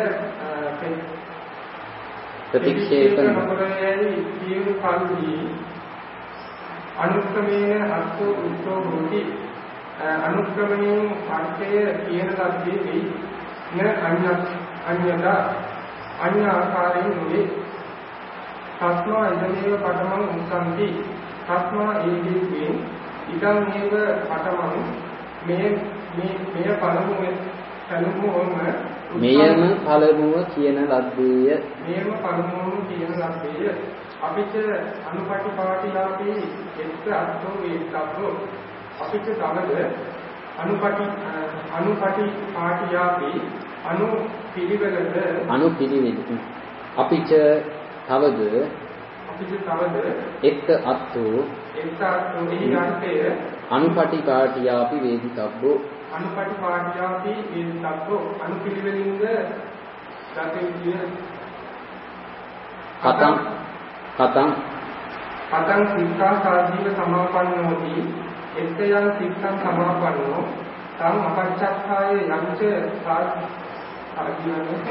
ප්‍රතික්ෂේප නොකරයි කියන කල්හි අනුක්‍රමේන අර්ථෝ උත්තෝ හෝති. අනුක්‍රමයෙන් අර්ථය කියන ලද්දේ වෙයි. න අඤ්ඤ අඤ්ඤතා අඤ්ඤ ආකාරයෙන් නෙවේ. තස්මා ඉදමේව පඨමං උස්සන්ති. තස්මා ඒකෙන් ඉදං මේව පඨමං මේ මේ මෙය පළමුව පළමුවම මෙයම පළමුව කියන ලද්දේය. මේම පළමුවම කියන ලද්දේය. අපිට අනුපටිපාටිලාපේ එක්ක අර්ථෝ වේත්තබ්බෝ අපිට තවද අනුපටි අනුපටි පාටියාපේ අනු පිළිවෙලද අනු පිළිවෙල අපිට තවද අපිට තවද එක්ක අත්ෝ එක්ක අර්ථෝ එහි අර්ථය අනුපටිපාටියාපි වේදිතබ්බෝ අනුපටි පාටියාපේ වේත්තබ්බෝ අනු පිළිවෙලින්ද ගතේ කතං කතං කතං සික්ඛා සාජීව සමාපන්නෝති එක්කයන් සික්ඛං සමාපන්නෝ තං අපච්චක්ඛාය යංච සාජීවං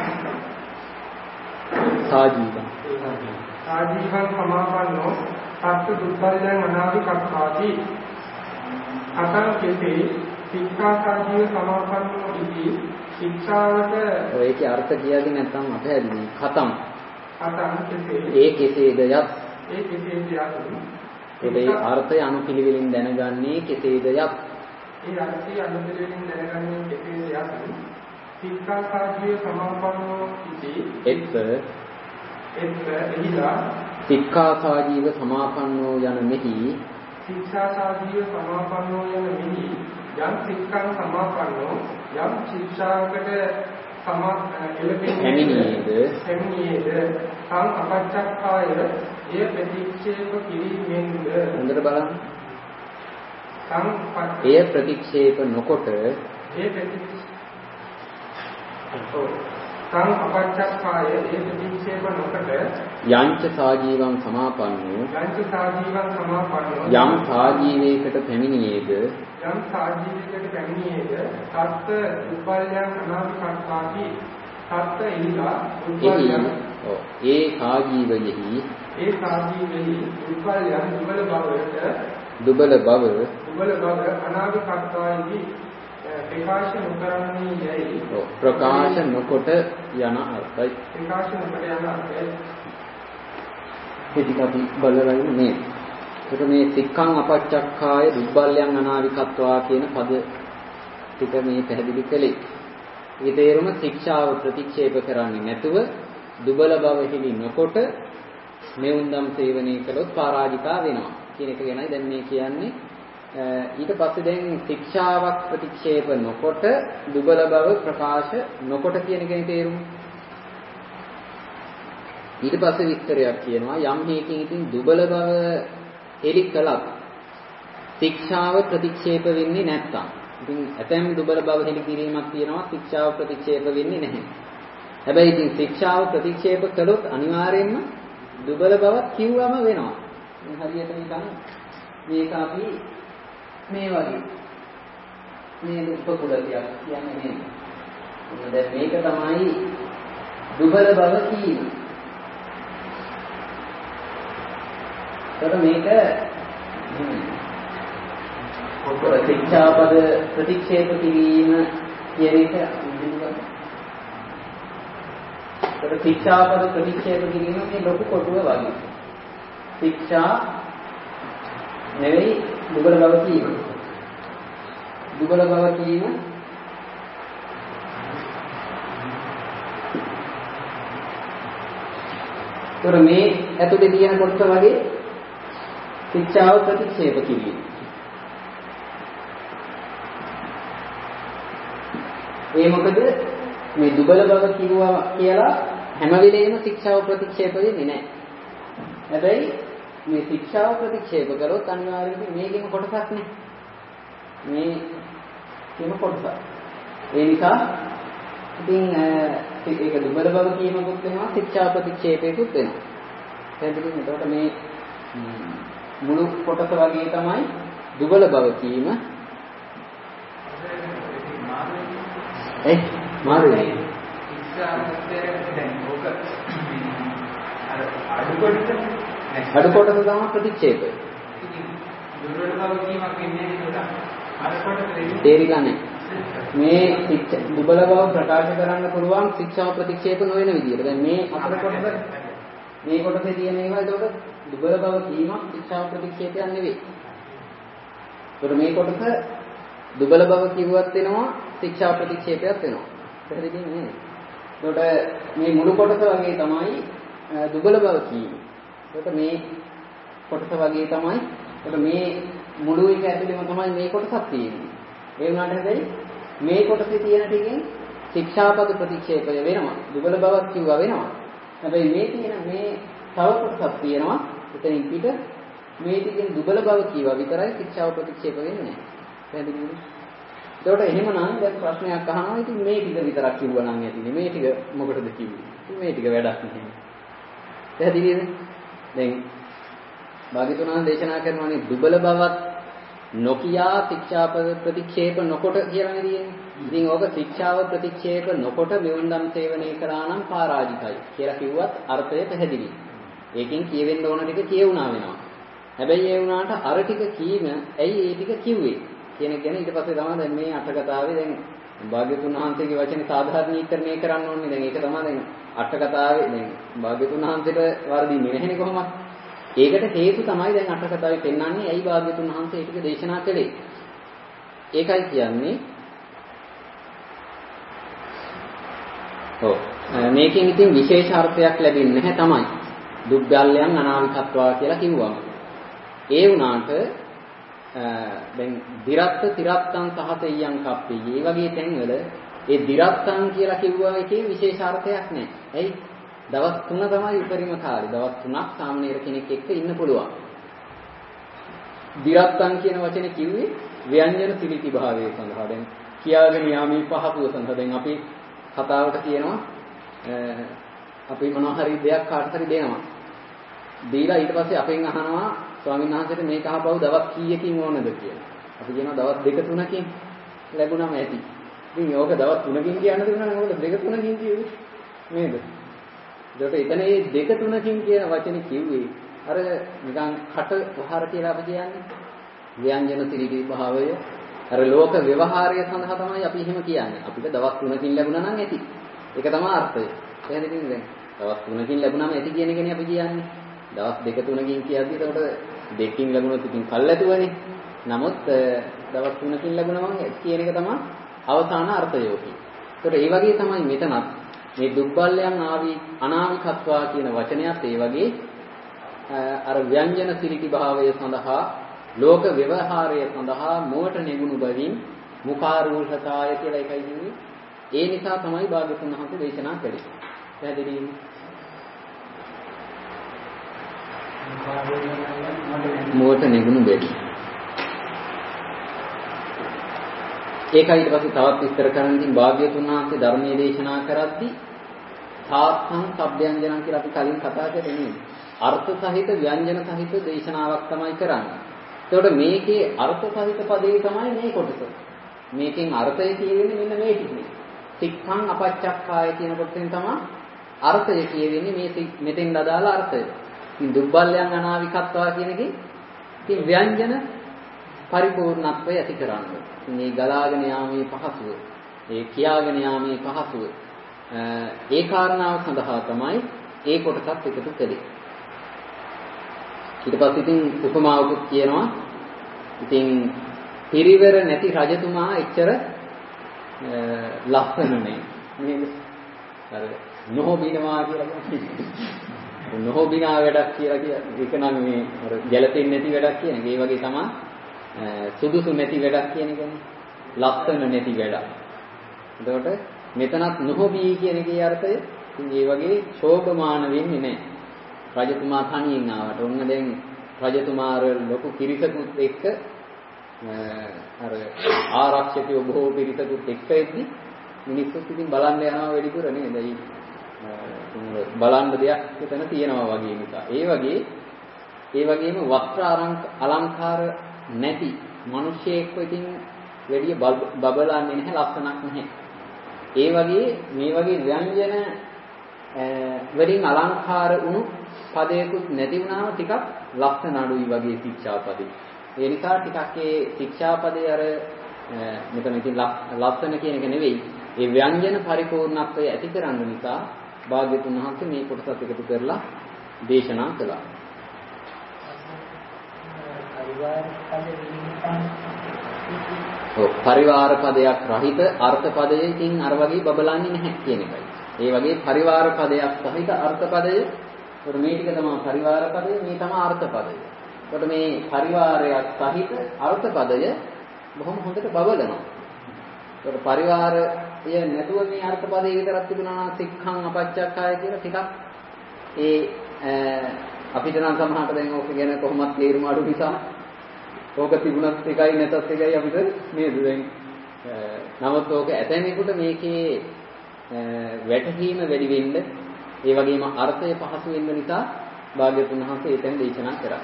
සාජීවං සාජීවං සමාපන්නෝ සත්‍ය දුක්ඛයන් අනාදි කක්ඛාති. කතං කෙසේ සික්ඛා සාජීව සමාපන්නෝ ඉති ශික්ෂාවට ඔයකේ අර්ථ කියද්දි නැත්නම් අපහැදිලි කතං කතං කෙසේ ඒ කෙසේද යත් ඒ කෙසේද යත් ඒ අර්ථය අනුපිළිවෙලින් දැනගන්නේ කෙසේද යත් ඒ අර්ථය අනුපිළිවෙලින් දැනගන්නේ කෙසේද යත් සික්ඛා සාජීව සමාපන්නෝ ඉති එක්ක එක්ක එහිලා සික්ඛා සාජීව සමාපන්නෝ යන මෙහි ශික්ෂා සාජීව සමාපන්නෝ යන මෙහි යම් සික්ඛං සමාපන්නෝ යම් ශික්ෂාවකට සමා පැමිණියේද පැමිණියේද සං අපච්චක්ඛාය එය ප්‍රතික්ෂේප කිරීමෙන්ද හොඳට බලන්න. සං එය ප්‍රතික්ෂේප නොකොට ඒ ප්‍රතික්ෂේප සං අපච්චක්ඛාය ඒ ප්‍රතික්ෂේප නොකොට යංච සාජීවං සමාපන්නෝ යංච සාජීවං සමාපන්නෝ යම් සාජීවයකට පැමිණියේද යම් සාජීවයකට පැමිණියේද සත්ත්‍ය උපල්යං අනාවිකත්වාති සත්ත්‍ය ඉහිලා උපල්යං ඒ සාජීවයෙහි ඒ සාජීවෙහි උපල්යං දුබල බවට දුබල බව දුබල බව අනාවිකත්වායි ප්‍රකාශ නොකරන්නේ යයි ප්‍රකාශ නොකොට යන අර්ථයි. ප්‍රකාශ නොකොට යන අර්ථයි. ඉතින් අපි බලලා ඉන්නේ. ඒක මේ සික්ඛං අපච්චක්ඛාය දුබ්බල්යං අනාවිකත්වා කියන පද ටික මේ පැහැදිලි කළේ. ඒ තේරුම ශික්ෂාව ප්‍රතික්ෂේප කරන්නේ නැතුව දුබල බව හිලි නොකොට මෙවුන්දම් සේවනය කළොත් පරාජිතා වෙනවා කියන එක ගැනයි දැන් මේ කියන්නේ. ඊට පස්සේ දැන් ශික්ෂාවක් ප්‍රතික්ෂේප නොකොට දුබල බව ප්‍රකාශ නොකොට කියන එකේ තේරුම. ඊට පස්සේ විස්තරයක් කියනවා යම් හේකින් ඉතින් දුබල බව එලි කළත් ශික්ෂාව ප්‍රතික්ෂේප වෙන්නේ නැත්තම්. ඉතින් ඇතැම් දුබල බව හෙළි කිරීමක් තියෙනවා ශික්ෂාව ප්‍රතික්ෂේප වෙන්නේ නැහැ. හැබැයි ඉතින් ශික්ෂාව ප්‍රතික්ෂේප කළොත් අනිවාර්යයෙන්ම දුබල බවක් කිව්වම වෙනවා. හරියට නිකන් මේක අපි මේ වගේ මේ උපකුලතියක් කියන්නේ නේද? දැන් මේක තමයි දුබල බව කියන්නේ. ඒකට මේක පොතේ ශික්ෂාපද ප්‍රතික්ෂේප කිරීම කියන එක ඉදිරියට. ඒකට ශික්ෂාපද ප්‍රතික්ෂේප කිරීම මේ ලොකු කොටුව වගේ. ශික්ෂා නෙවෙයි දුබල බව කීම. දුබල බව කීම තොර මේ ඇතුලේ තියෙන කොටස වගේ ශික්ෂාව ප්‍රතික්ෂේප කිරීම. ඒ මොකද මේ දුබල බව කිව්වා කියලා හැම වෙලේම ශික්ෂාව ප්‍රතික්ෂේප වෙන්නේ නැහැ. හැබැයි මේ ශික්ෂාව ප්‍රතික්ෂේප කරොත් අනිවාර්යයෙන් මේකෙම කොටසක් නේ. මේ කෙම කොටසක්. ඒ නිසා ඉතින් ඒක දුබල බව කියනකොට වෙනවා ශික්ෂා ප්‍රතික්ෂේපයකුත් වෙනවා. එහෙනම් එතකොට මේ මුළු කොටස වගේ තමයි දුබල බව කීම. ඒ මාරුයි. අඩු කොටස තමයි ප්‍රතික්ෂේපය. දුබල බව කීමක් වෙන්නේ නේද? තේරිලා නැහැ. මේ දුබල බව ප්‍රකාශ කරන්න පුළුවන් ශික්ෂාව ප්‍රතික්ෂේප නොවන විදියට. දැන් මේ අතර කොටස මේ කොටසේ තියෙන ඒවා ඒකට දුබල බව කීමක් ශික්ෂාව ප්‍රතික්ෂේපයක් නෙවෙයි. ඒකට මේ කොටස දුබල බව කිව්වත් වෙනවා ශික්ෂාව ප්‍රතික්ෂේපයක් වෙනවා. පැහැදිලිද නේද? ඒකට මේ මුළු කොටස වගේ තමයි දුබල බව කියන්නේ. ඒකට මේ කොටස වගේ තමයි. ඒකට මේ මුළු එක ඇතුළේම තමයි මේ කොටසක් තියෙන්නේ. ඒ වුණාට හැබැයි මේ කොටසේ තියෙන ටිකෙන් ශික්ෂාපද ප්‍රතික්ෂේපය වෙනවා. දුබල බවක් කිව්වා වෙනවා. හැබැයි මේ තියෙන මේ තව කොටසක් තියෙනවා. එතනින් පිට මේ ටිකෙන් දුබල බව කිව්වා විතරයි ශික්ෂාව ප්‍රතික්ෂේප වෙන්නේ නැහැ. පැහැදිලිද? ඒකට එහෙමනම් දැන් ප්‍රශ්නයක් අහනවා. ඉතින් මේ ටික විතරක් කිව්වා නම් ඇතිනේ. මේ ටික මොකටද කිව්වේ? මේ ටික වැඩක් නැහැ. පැහැදිලිද? දැන් භාග්‍යතුන් දේශනා කරනවානේ දුබල බවක් නොකියා ශික්ෂාපද ප්‍රතික්ෂේප නොකොට කියලා නේද? ඉතින් ඕක ශික්ෂාව ප්‍රතික්ෂේප නොකොට මෙවුන්දම් සේවනය කරා නම් පරාජිතයි කියලා කිව්වත් අර්ථය පැහැදිලි. ඒකෙන් කියවෙන්න ඕන ටික කියුණා වෙනවා. හැබැයි ඒ වුණාට අර ටික කීම ඇයි ඒ ටික කිව්වේ කියන එක ගැන ඊට පස්සේ තමයි දැන් මේ අට කතාවේ දැන් භාග්‍යතුන් වහන්සේගේ වචනේ සාධාරණීකරණය කරන්න ඕනේ. දැන් ඒක තමයි දැන් අට කතාවේ දැන් භාග්‍යතුන් වහන්සේට වර්ධින්නේ නැහැනේ කොහොමද? ඒකට හේතු තමයි දැන් අට කතාවේ පෙන්වන්නේ ඇයි භාග්‍යතුන් වහන්සේ ටික දේශනා කළේ. ඒකයි කියන්නේ. ඔව් මේකෙන් ඉතින් විශේෂ අර්ථයක් ලැබෙන්නේ නැහැ තමයි. දුක්ගල්යන් අනාවිකත්වා කියලා කිව්වම. ඒ වුණාට දැන් දිරත්ත තිරත්තං සහතෙයං කප්පේ. මේ වගේ තැන්වල ඒ දිරත්තං කියලා කිව්වා එකේ විශේෂ අර්ථයක් නැහැ. ඇයි? දවස් තුන තමයි උපරිම කාලේ. දවස් තුනක් සාමණේර කෙනෙක් එක්ක ඉන්න පුළුවන්. දිරත්තන් කියන වචනේ කිව්වේ ව්‍යංජන සිලිති භාවයේ සඳහා. දැන් කියාගෙන යාමේ පහපුව සඳහා. දැන් අපි කතාවට කියනවා අපි මොනවා හරි දෙයක් කාට හරි දෙනවා. දීලා ඊට පස්සේ අපෙන් අහනවා ස්වාමීන් වහන්සේට මේක අහපව දවස් කීයකින් ඕනද කියලා. අපි කියනවා දවස් දෙක තුනකින් ලැබුණාම ඇති. ඉතින් ඕක දවස් තුනකින් කියන්න දුන්නා නම් මොකද දෙක තුනකින් කිව්වේ? නේද? ඒකට එතන මේ දෙක තුනකින් කියන වචනේ කිව්වේ අර නිකන් කට වහර කියලා අපි කියන්නේ ව්‍යංජන සිරිදී භාවය අර ලෝක ව්‍යවහාරය සඳහා තමයි අපි එහෙම කියන්නේ. අපිට දවස් තුනකින් ලැබුණා නම් ඇති. ඒක තමයි අර්ථය. එහෙනම් දැන් දවස් තුනකින් ලැබුණාම ඇති කියන එකනේ අපි කියන්නේ. දවස් දෙක තුනකින් කියද්දි ඒකට දෙකකින් ලැබුණොත් ඉතින් කල්ැතුවනේ. නමුත් දවස් තුනකින් ලැබුණාම කියන එක තමයි අවසාන අර්ථය යෝකී. ඒකට ඒ වගේ තමයි මෙතනත් මේ දුක්බල්යන් ආවි අනාවිකත්වා කියන වචනයත් ඒ වගේ අර ව්‍යංජන සිරිති භාවය සඳහා ලෝක ව්‍යවහාරය සඳහා මොවට නෙගුණු බවින් මුඛාරූහතාය කියලා එකයි කියන්නේ. ඒ නිසා තමයි භාග්‍යවතුන් වහන්සේ දේශනා කළේ. පැහැදිලිද? මුවට නෙගුණු බැරි. ඒකයි ඊට පස්සේ තවත් විස්තර කරන්න ඉතින් භාග්‍යතුන් වහන්සේ ධර්මයේ දේශනා කරද්දී සාත්තං සබ්බ්‍යංජනං කියලා අපි කලින් කතා කරේ නේද? අර්ථ සහිත ව්‍යංජන සහිත දේශනාවක් තමයි කරන්නේ. ඒකට මේකේ අර්ථ සහිත පදේ තමයි මේ කොටස. මේකෙන් අර්ථය කියවෙන්නේ මෙන්න මේ ටිකේ. සික්ඛං අපච්චක්ඛාය කියන කොටසෙන් තමයි අර්ථය කියවෙන්නේ මේ මෙතෙන් අදාළ අර්ථය. ඉතින් දුබ්බල්යන් අනාවිකත්වා කියන එකේ ඉතින් ව්‍යංජන පරිපූර්ණත්වය ඇති කරන්නේ. මේ ගලාගෙන යාමේ පහසුව, ඒ කියාගෙන යාමේ පහසුව, ඒ කාරණාව සඳහා තමයි ඒ කොටසත් එකතු කළේ. ඊට පස්සේ ඉතින් උපමාවකුත් කියනවා. ඉතින් පිරිවර නැති රජතුමා එච්චර ලස්සන නේ. නේද? අර නොහොබිනවා කියලා කියන්නේ. නොහොබිනා වැඩක් කියලා කියන්නේ. ඒක නම් මේ අර ගැළපෙන්නේ නැති වැඩක් කියන එක. ඒ වගේ තමයි සුදුසු නැති වැඩක් කියන එකනේ. ලස්සන නැති වැඩක්. එතකොට මෙතනත් නොහොබී කියන එකේ අර්ථය ඉතින් ඒ වගේ ශෝභමාන වෙන්නේ නැහැ. රජතුමා තනියෙන් ආවට ඔන්න දැන් රජතුමා අර ලොකු පිරිසකුත් එක්ක අර ආරක්ෂකයෝ බොහෝ පිරිසකුත් එක්ක එද්දි මිනිස්සුත් ඉතින් බලන්න යනවා වැඩිපුර නේද? ඒ බලන්න දෙයක් එතන තියෙනවා වගේ නිසා. ඒ වගේ ඒ වගේම වස්ත්‍ර අලංකාර නැති මිනිස්සෙක්ව ඉතින් වැඩි බබලන්නේ නැහැ, ලස්සනක් නැහැ. ඒ වගේ මේ වගේ ව්‍යංජන වලින් අලංකාර වුණු පදයකුත් නැති වුණාම ටිකක් ලස්සන අඩුයි වගේ ශික්ෂාපදේ. ඒ නිසා ටිකක් ඒ ශික්ෂාපදේ අර මෙතන ඉතින් ලස්සන කියන එක නෙවෙයි. ඒ ව්‍යංජන පරිපූර්ණත්වය ඇති කරන්න නිසා භාග්‍යතුන් වහන්සේ මේ කොටසත් එකතු කරලා දේශනා කළා. ඔව් පරිවාර පදයක් රහිත අර්ථ පදයේ ඉතින් අර වගේ බබලන්නේ නැහැ කියන එකයි. ඒ වගේ පරිවාර පදයක් සහිත අර්ථ පදය. ඒකට මේ ටික තමයි පරිවාර පදය, මේ තමයි අර්ථ පදය. ඒකට මේ පරිවාරයක් සහිත අර්ථ පදය බොහොම හොඳට බබලනවා. ඒකට පරිවාරය නැතුව මේ අර්ථ පදේ විතරක් තිබුණා නම් සික්ඛං අපච්චක්ඛාය කියලා ටිකක් ඒ අපිට නම් සමහරට දැන් ඕක ගැන කොහොමත් තේරුම අඩු නිසා ඕක තිබුණත් එකයි නැතත් එකයි අපිට නේද දැන් නමුත් ඕක ඇතැමෙකුට මේකේ වැටහීම වැඩි වෙන්න ඒ වගේම අර්ථය පහසු වෙන්න නිසා භාග්‍යවතුන් වහන්සේ එතෙන් දේශනා කරා.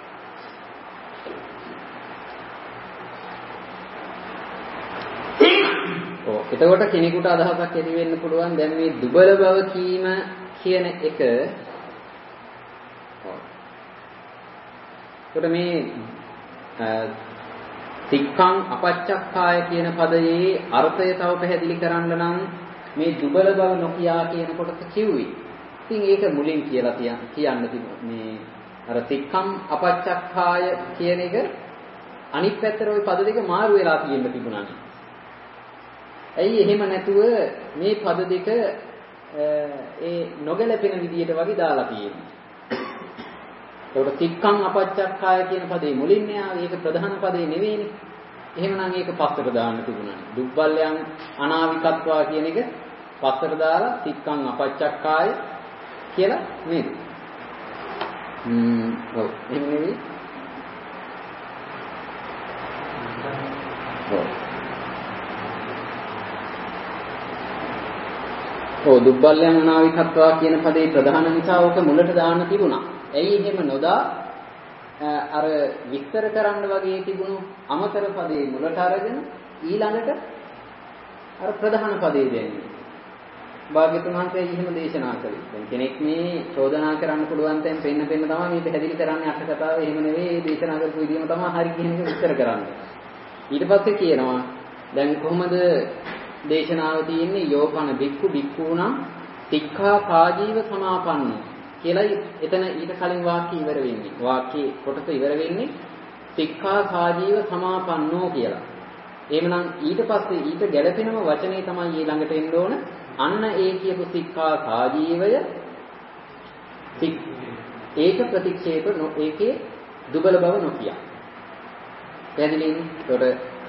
ඔව් එතකොට කෙනෙකුට අදහසක් ඇති වෙන්න පුළුවන් දැන් මේ දුබල බව කීම කියන එක ඔව් මේ සික්ඛං අපච්චක්ඛාය කියන පදයේ අර්ථය තව පැහැදිලි කරන්න නම් මේ දුබල බව නොකියා කියන කොටස කිව්වේ. ඉතින් ඒක මුලින් කියලා කියන්න තිබුණා. මේ අර සික්ඛං අපච්චක්ඛාය කියන එක අනිත් පැත්තට ওই පද දෙක මාරු වෙලා තියෙන්න තිබුණා. ඇයි එහෙම නැතුව මේ පද දෙක ඒ නොගැලපෙන විදියට වගේ දාලා තියෙන්නේ. ඒකට සික්ඛං අපච්චක්ඛාය කියන පදේ මුලින් ආවේ ඒක ප්‍රධාන පදේ නෙවෙයිනේ. එහෙමනම් ඒක පස්සට දාන්න තිබුණා. දුබ්බල්යන් අනාවිකත්වා කියන එක පස්සට දාලා සික්ඛං අපච්චක්ඛාය කියලා නේද? ම්ම් ඔව් එහෙම නෙවෙයි. ඔව්. ඔව් දුබ්බල්යන් අනාවිකත්වා කියන පදේ ප්‍රධාන නිසා ඕක මුලට දාන්න තිබුණා. ඇයි එහෙම නොදා අර විස්තර කරන්න වගේ තිබුණු අමතර පදේ මුලට අරගෙන ඊළඟට අර ප්‍රධාන පදේ දෙන්නේ. භාග්‍යතුන් වහන්සේ එහෙම දේශනා කළේ. දැන් කෙනෙක් මේ චෝදනා කරන්න පුළුවන් තැන් පෙන්න පෙන්න තමයි මේ පැහැදිලි කරන්නේ අට කතාව. එහෙම නෙවෙයි දේශනා කරපු විදිහම තමයි හරි කියන එක විස්තර කරන්නේ. ඊට පස්සේ කියනවා දැන් කොහොමද දේශනාව තියෙන්නේ යෝපන බික්ඛු බික්ඛූණං සික්ඛා පාජීව සමාපන්නෝ කියලා එතන ඊට කලින් වාක්‍ය ඉවර වෙන්නේ. වාක්‍යයේ කොටස ඉවර වෙන්නේ සික්ඛා සාජීව සමාපන්නෝ කියලා. එහෙමනම් ඊට පස්සේ ඊට ගැළපෙනම වචනේ තමයි ඊළඟට එන්න ඕන. අන්න ඒ කියපු සික්ඛා සාජීවය ඒක ප්‍රතික්ෂේප නො ඒකේ දුබල බව නොකිය. පැහැදිලිනේ?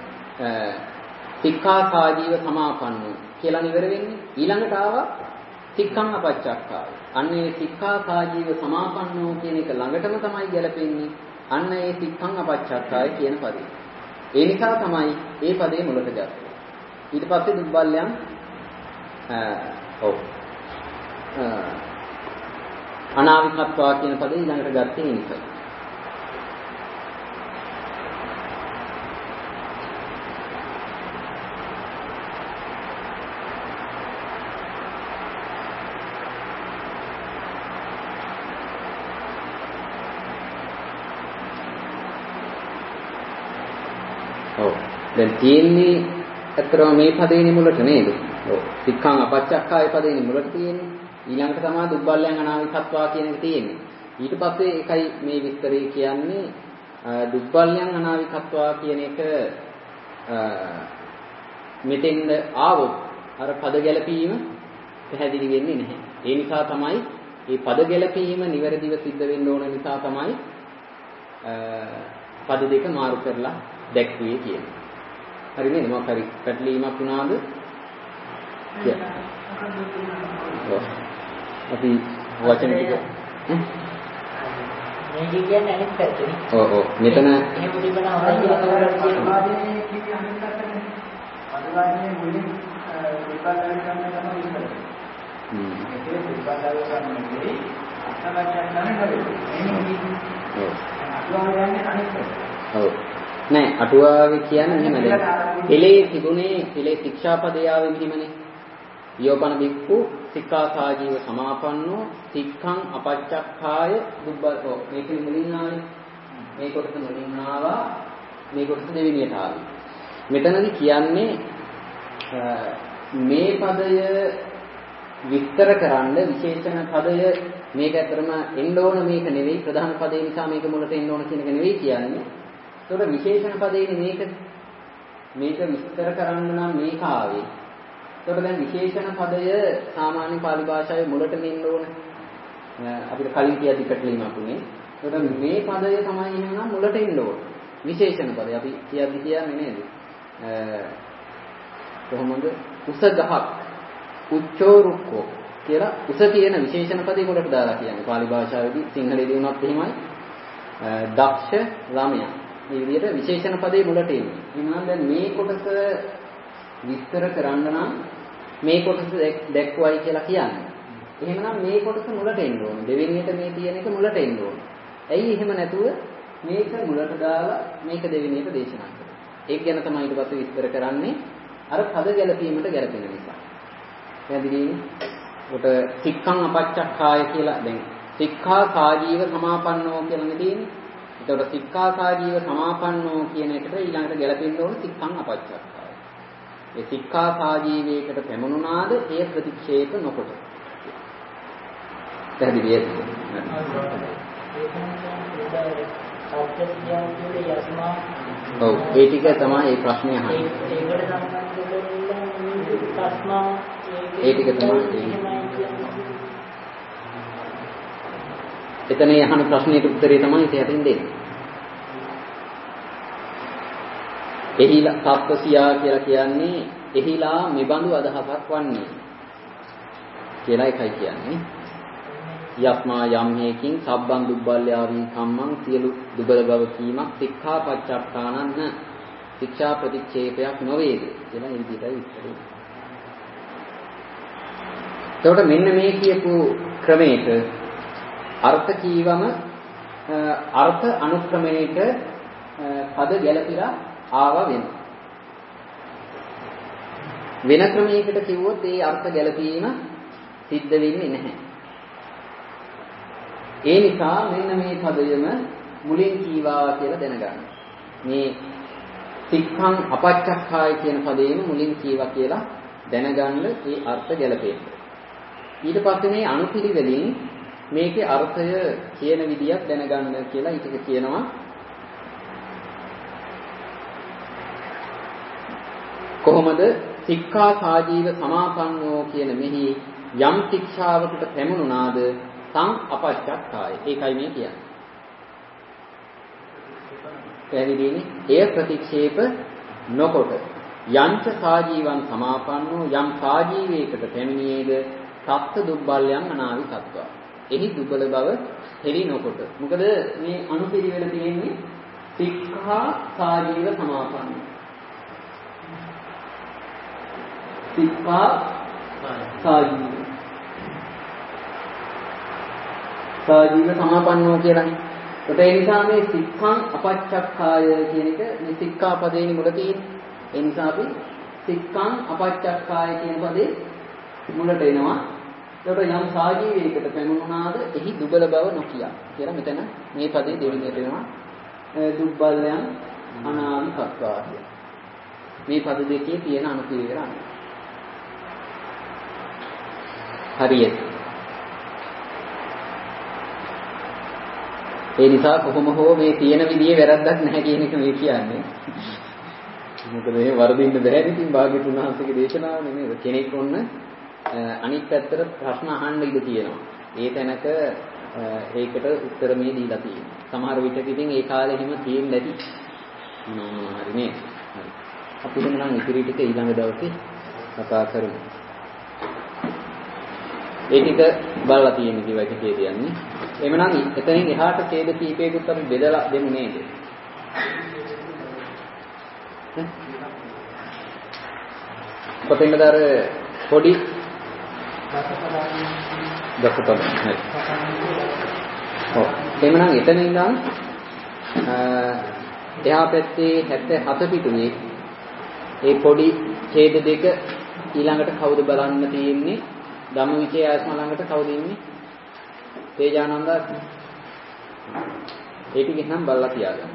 ඒතකොට සික්ඛා සාජීව සමාපන්නෝ කියලා ඉවර වෙන්නේ. ඊළඟට ආවා සික්ඛං අපච්චක්ඛාය. අන්න ඒ සික්ඛා සාජීව සමාපන්නෝ කියන එක ළඟටම තමයි ගැලපෙන්නේ. අන්න ඒ සික්ඛං අපච්චක්ඛාය කියන පදේ. ඒ නිසා තමයි ඒ පදේ මුලට ගත්තේ. ඊට පස්සේ දුබ්බල්යන් ඔව් අනාවිකත්වා කියන පදේ ඊළඟට ගත්තේ ඒ නිසා. දැන් තියෙන්නේ අතරම මේ පදේනේ මුලට නේද? ඔව්. සික්ඛං අපච්චක්ඛාය පදේනේ මුලට තියෙන්නේ. ඊළඟට තමයි දුබ්බල්යන් අනාවිකත්වා කියන එක තියෙන්නේ. ඊට පස්සේ ඒකයි මේ විස්තරේ කියන්නේ දුබ්බල්යන් අනාවිකත්වා කියන එක මෙතෙන්ද ආවොත් අර පද ගැලපීම පැහැදිලි වෙන්නේ නැහැ. ඒ නිසා තමයි මේ පද ගැලපීම නිවැරදිව සිද්ධ වෙන්න ඕන නිසා තමයි පද දෙක මාරු කරලා දැක්ුවේ කියන්නේ. හරි නේද? මොකක් හරි පැටලීමක් වුණාද? අපි වචන ටික මේ කියන්නේ අනිත් පැත්තනේ. ඔව් ඔව් මෙතන එහෙම තිබුණ හොඳයි කියලා කියනවා. කියන්නේ අනිත් පැත්තනේ. අනිවාර්යයෙන් මුලින් විපාකයන් ගන්න තමයි ඉන්නේ. හ්ම්. ඒක විපාකයන් ගන්නනේ අත්දැකීම් ගන්න බැහැ. ඔව්. අනිවාර්යයෙන් අනිත් පැත්ත. ඔව්. නෑ අටුවාවේ කියන්නේ එහෙම නේද? එලේ තිබුණේ එලේ ශික්ෂාපදේ ආවේ මෙහිමනේ. යෝපන බික්ඛු සික්ඛාසාජීව සමාපන්නෝ සික්ඛං අපච්චක්ඛාය දුබ්බල්. ඔව් මේක මුලින් ආවේ. මේ කොටස මුලින් ආවා. මේ කොටස දෙවෙනියට ආවේ. මෙතනදි කියන්නේ මේ පදය විස්තර කරන්න විශේෂණ පදය මේක ඇතරම එන්න ඕන මේක නෙවෙයි ප්‍රධාන පදේ නිසා මේක මුලට එන්න ඕන කියන එක නෙවෙයි කියන්නේ. ඒකට විශේෂණ පදේනේ මේක මේක විස්තර කරන්න නම් මේක ආවේ. ඒකට දැන් විශේෂණ පදය සාමාන්‍ය පාලි භාෂාවේ මුලට එන්න ඕන. අපිට කලින් කියද්දි පැටලීමක් උනේ. ඒකට මේ පදය තමයි එහෙනම් මුලට එන්න ඕන. විශේෂණ පදය අපි කියද්දි කියන්නේ නේද? කොහොමද? උස ගහක් උච්චෝ රුක්කෝ කියලා උස කියන විශේෂණ පදේ මුලට දාලා කියන්නේ. පාලි භාෂාවේදී සිංහලයේදී වුණත් එහෙමයි. දක්ෂ ළමයා මේ විදිහට විශේෂණ පදේ මුලට එන්නේ. එහෙනම් දැන් මේ කොටස විස්තර කරන්න නම් මේ කොටස දැක්වයි කියලා කියන්නේ. එහෙමනම් මේ කොටස මුලට එන්න ඕන. දෙවෙනියට මේ තියෙන එක මුලට එන්න ඕන. ඇයි එහෙම නැතුව මේක මුලට දාලා මේක දෙවෙනියට දේශනා කරන්නේ. ඒක ගැන තමයි ඊට පස්සේ විස්තර කරන්නේ. අර පද ගැලපීමට ගැලපෙන නිසා. පැහැදිලිද? කොට සික්ඛං අපච්චක්ඛාය කියලා දැන් සික්ඛා සාජීව සමාපන්නෝ කියලානේ තියෙන්නේ. එතකොට සික්ඛා සාජීව සමාපන්නෝ කියන එකට ඊළඟට ගැලපෙන්න ඕන සික්ඛං අපච්චක්ඛාය. ඒ සික්ඛා සාජීවයකට පැමුණුනාද එය ප්‍රතික්ෂේප නොකොට. පැහැදිලිද? ඔව් ඒ ටික තමයි මේ ප්‍රශ්නේ අහන්නේ. ඒකට සම්බන්ධ ප්‍රශ්න ඒ ටික තමයි එතන අහන ප්‍රශ්නෙට උත්තරේ තමයි ඉතින් දෙන්නේ. එහිලා සත්ත්වසියා කියලා කියන්නේ එහිලා මෙබඳු අදහසක් වන්නේ කියලා එකයි කියන්නේ. යස්මා යම් හේකින් සබ්බන් දුබ්බල්යාවී කම්මං සියලු දුබල බව කීමක් සික්ඛා පච්චක්ඛානන්න ශික්ෂා ප්‍රතික්ෂේපයක් නොවේද කියලා මේ විදිහටයි විස්තරේ. එතකොට මෙන්න මේ කියපු ක්‍රමයක අර්ථ කීවම අර්ථ අනුක්‍රමයක පද ගැලපිලා ආවා වෙනවා. වෙන ක්‍රමයකට කිව්වොත් ඒ අර්ථ ගැලපීම සිද්ධ වෙන්නේ නැහැ. ඒ නිසා මෙන්න මේ පදයම මුලින් කීවා කියලා දැනගන්න. මේ සික්ඛං අපච්චක්ඛාය කියන පදේම මුලින් කීවා කියලා දැනගන්න ඒ අර්ථ ගැලපෙන්න. ඊට පස්සේ මේ අනුපිළිවෙලින් මේකේ අර්ථය කියන විදියක් දැනගන්න කියලා ඊට කියනවා. කොහොමද සික්ඛා සාජීව සමාපන්නෝ කියන මෙහි යම් ශික්ෂාවකට පැමුණුනාද සං අපච්චක්ඛාය. ඒකයි මේ කියන්නේ. පැහැදිලිනේ? එය ප්‍රතික්ෂේප නොකොට යංච සාජීවං සමාපන්නෝ යම් සාජීවයකට පැමිණියේද තත්ත දුබ්බල්යන් අනාවි තත්වා. එහි දුබල බව හෙළි නොකොට. මොකද මේ අනුපිළිවෙල තියෙන්නේ සික්ඛා සාජීව සමාපන්න. සික්ඛා සාජීව සාජීව සමාපන්නෝ කියලානේ. ඒ නිසා මේ සික්ඛං අපච්චක්ඛාය කියන එක මේ සික්ඛා පදේනි මුල තියෙන්නේ. ඒ නිසා අපි සික්ඛං අපච්චක්ඛාය කියන පදේ මුලට එනවා. ඒකට යම් සාජීවයකට පැමුණාද එහි දුබල බව නොකිය කියලා මෙතන මේ පදේ දෙවෙනියට එනවා. දුබ්බල්යන් අනාවි සත්වා කියන. මේ පද දෙකේ තියෙන අනුපිළිවෙල අනුව. හරියට. ඒ නිසා කොහොම හෝ මේ තියෙන විදිහේ වැරද්දක් නැහැ කියන එක මේ කියන්නේ. මොකද මේ වරදින්න බෑ ඉතින් භාග්‍යතුන් වහන්සේගේ දේශනාව නෙමෙයි. කෙනෙක් ඔන්න අනිත් පැත්තට ප්‍රශ්න අහන්න ඉඩ තියෙනවා. ඒ තැනක ඒකට උත්තර මේ දීලා තියෙනවා. සමහර විටක ඉතින් ඒ කාලේ එහෙම තියෙන්නේ නැති. මොනවා හරි නේ. හරි. අපි නම් ඉතිරි ටික ඊළඟ දවසේ කතා කරමු. ඒ ටික බලලා තියෙන කිව්වා ටිකේ කියන්නේ. එhmenan එතනින් එහාට ඡේද කීපයකට අපි බෙදලා දෙමු නේද? කොතෙන්ද අර පොඩි දක්වපද හරි. ඔව්. එhmenan එතන ඉඳන් එහා පැත්තේ හැත්තෑ හත පිටුනේ ඒ පොඩි ඡේද දෙක ඊළඟට කවුද බලන්න තියෙන්නේ? ධම්මවිචේ ආස්ම ළඟට කවුද ඉන්නේ? තේජානන්ද. ඒ ටික නම් බලලා තියාගන්න.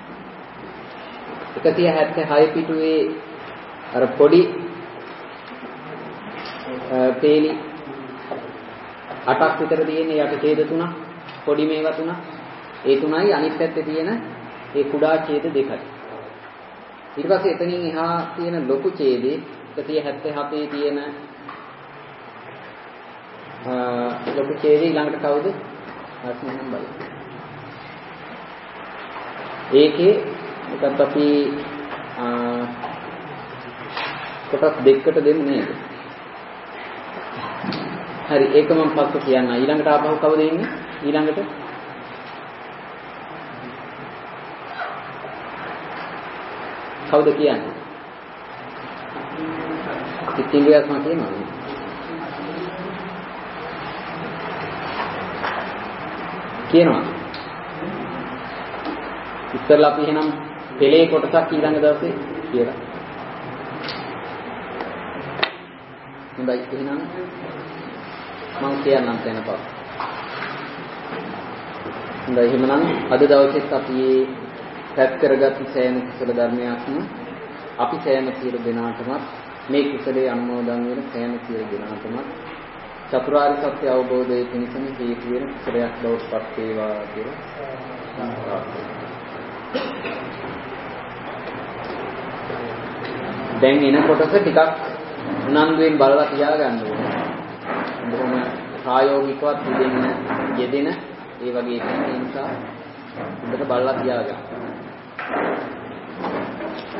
එකසිය හැත්තෑ හය පිටුවේ අර පොඩි පේලි අටක් විතර තියෙන යට ඡේද තුනක් පොඩි මේවා තුනක් ඒ තුනයි අනිත් පැත්තේ තියෙන ඒ කුඩා ඡේද දෙකයි. ඊට පස්සේ එතනින් එහා තියෙන ලොකු ඡේදේ එකසිය හැත්තෑ හතේ තියෙන ලොකු ඡේදේ ඊළඟට කවුද? ආත්මයෙන් බලන්න. ඒකේ එකත් අපි කොටස් දෙකකට දෙමු නේද? හරි ඒක මම පස්සේ කියන්න. ඊළඟට ආපහු කවුද ඉන්නේ? ඊළඟට කවුද කියන්නේ? ඉතිංගයක් මම කියනවා. කියනවා. ඉස්සෙල්ලා අපි එහෙනම් පෙළේ කොටසක් ඊළඟ දවසේ කියලා. හොඳයි එහෙනම් මම කියන්නම් තැන පාස්. හොඳයි එහෙනම් අද දවසේත් අපි පැත් කරගත් සෑම කුසල ධර්මයක්ම අපි සෑම සියලු දෙනාටම මේ කුසලයේ අනුමෝදන් වෙන සෑම සියලු දෙනාටම චතුරාර්ය සත්‍ය අවබෝධයේ පිණිසම හේතු වෙන කුසලයක් බවට පත් වේවා කියලා. දැන් එන කොටස ටිකක් උනන්දුවෙන් බලලා තියාගන්න ඕනේ. බොහොම ප්‍රායෝගිකවත් දෙන්න යෙදෙන ඒ වගේ කෙනෙක් නිසා හොඳට බලලා තියාගන්න.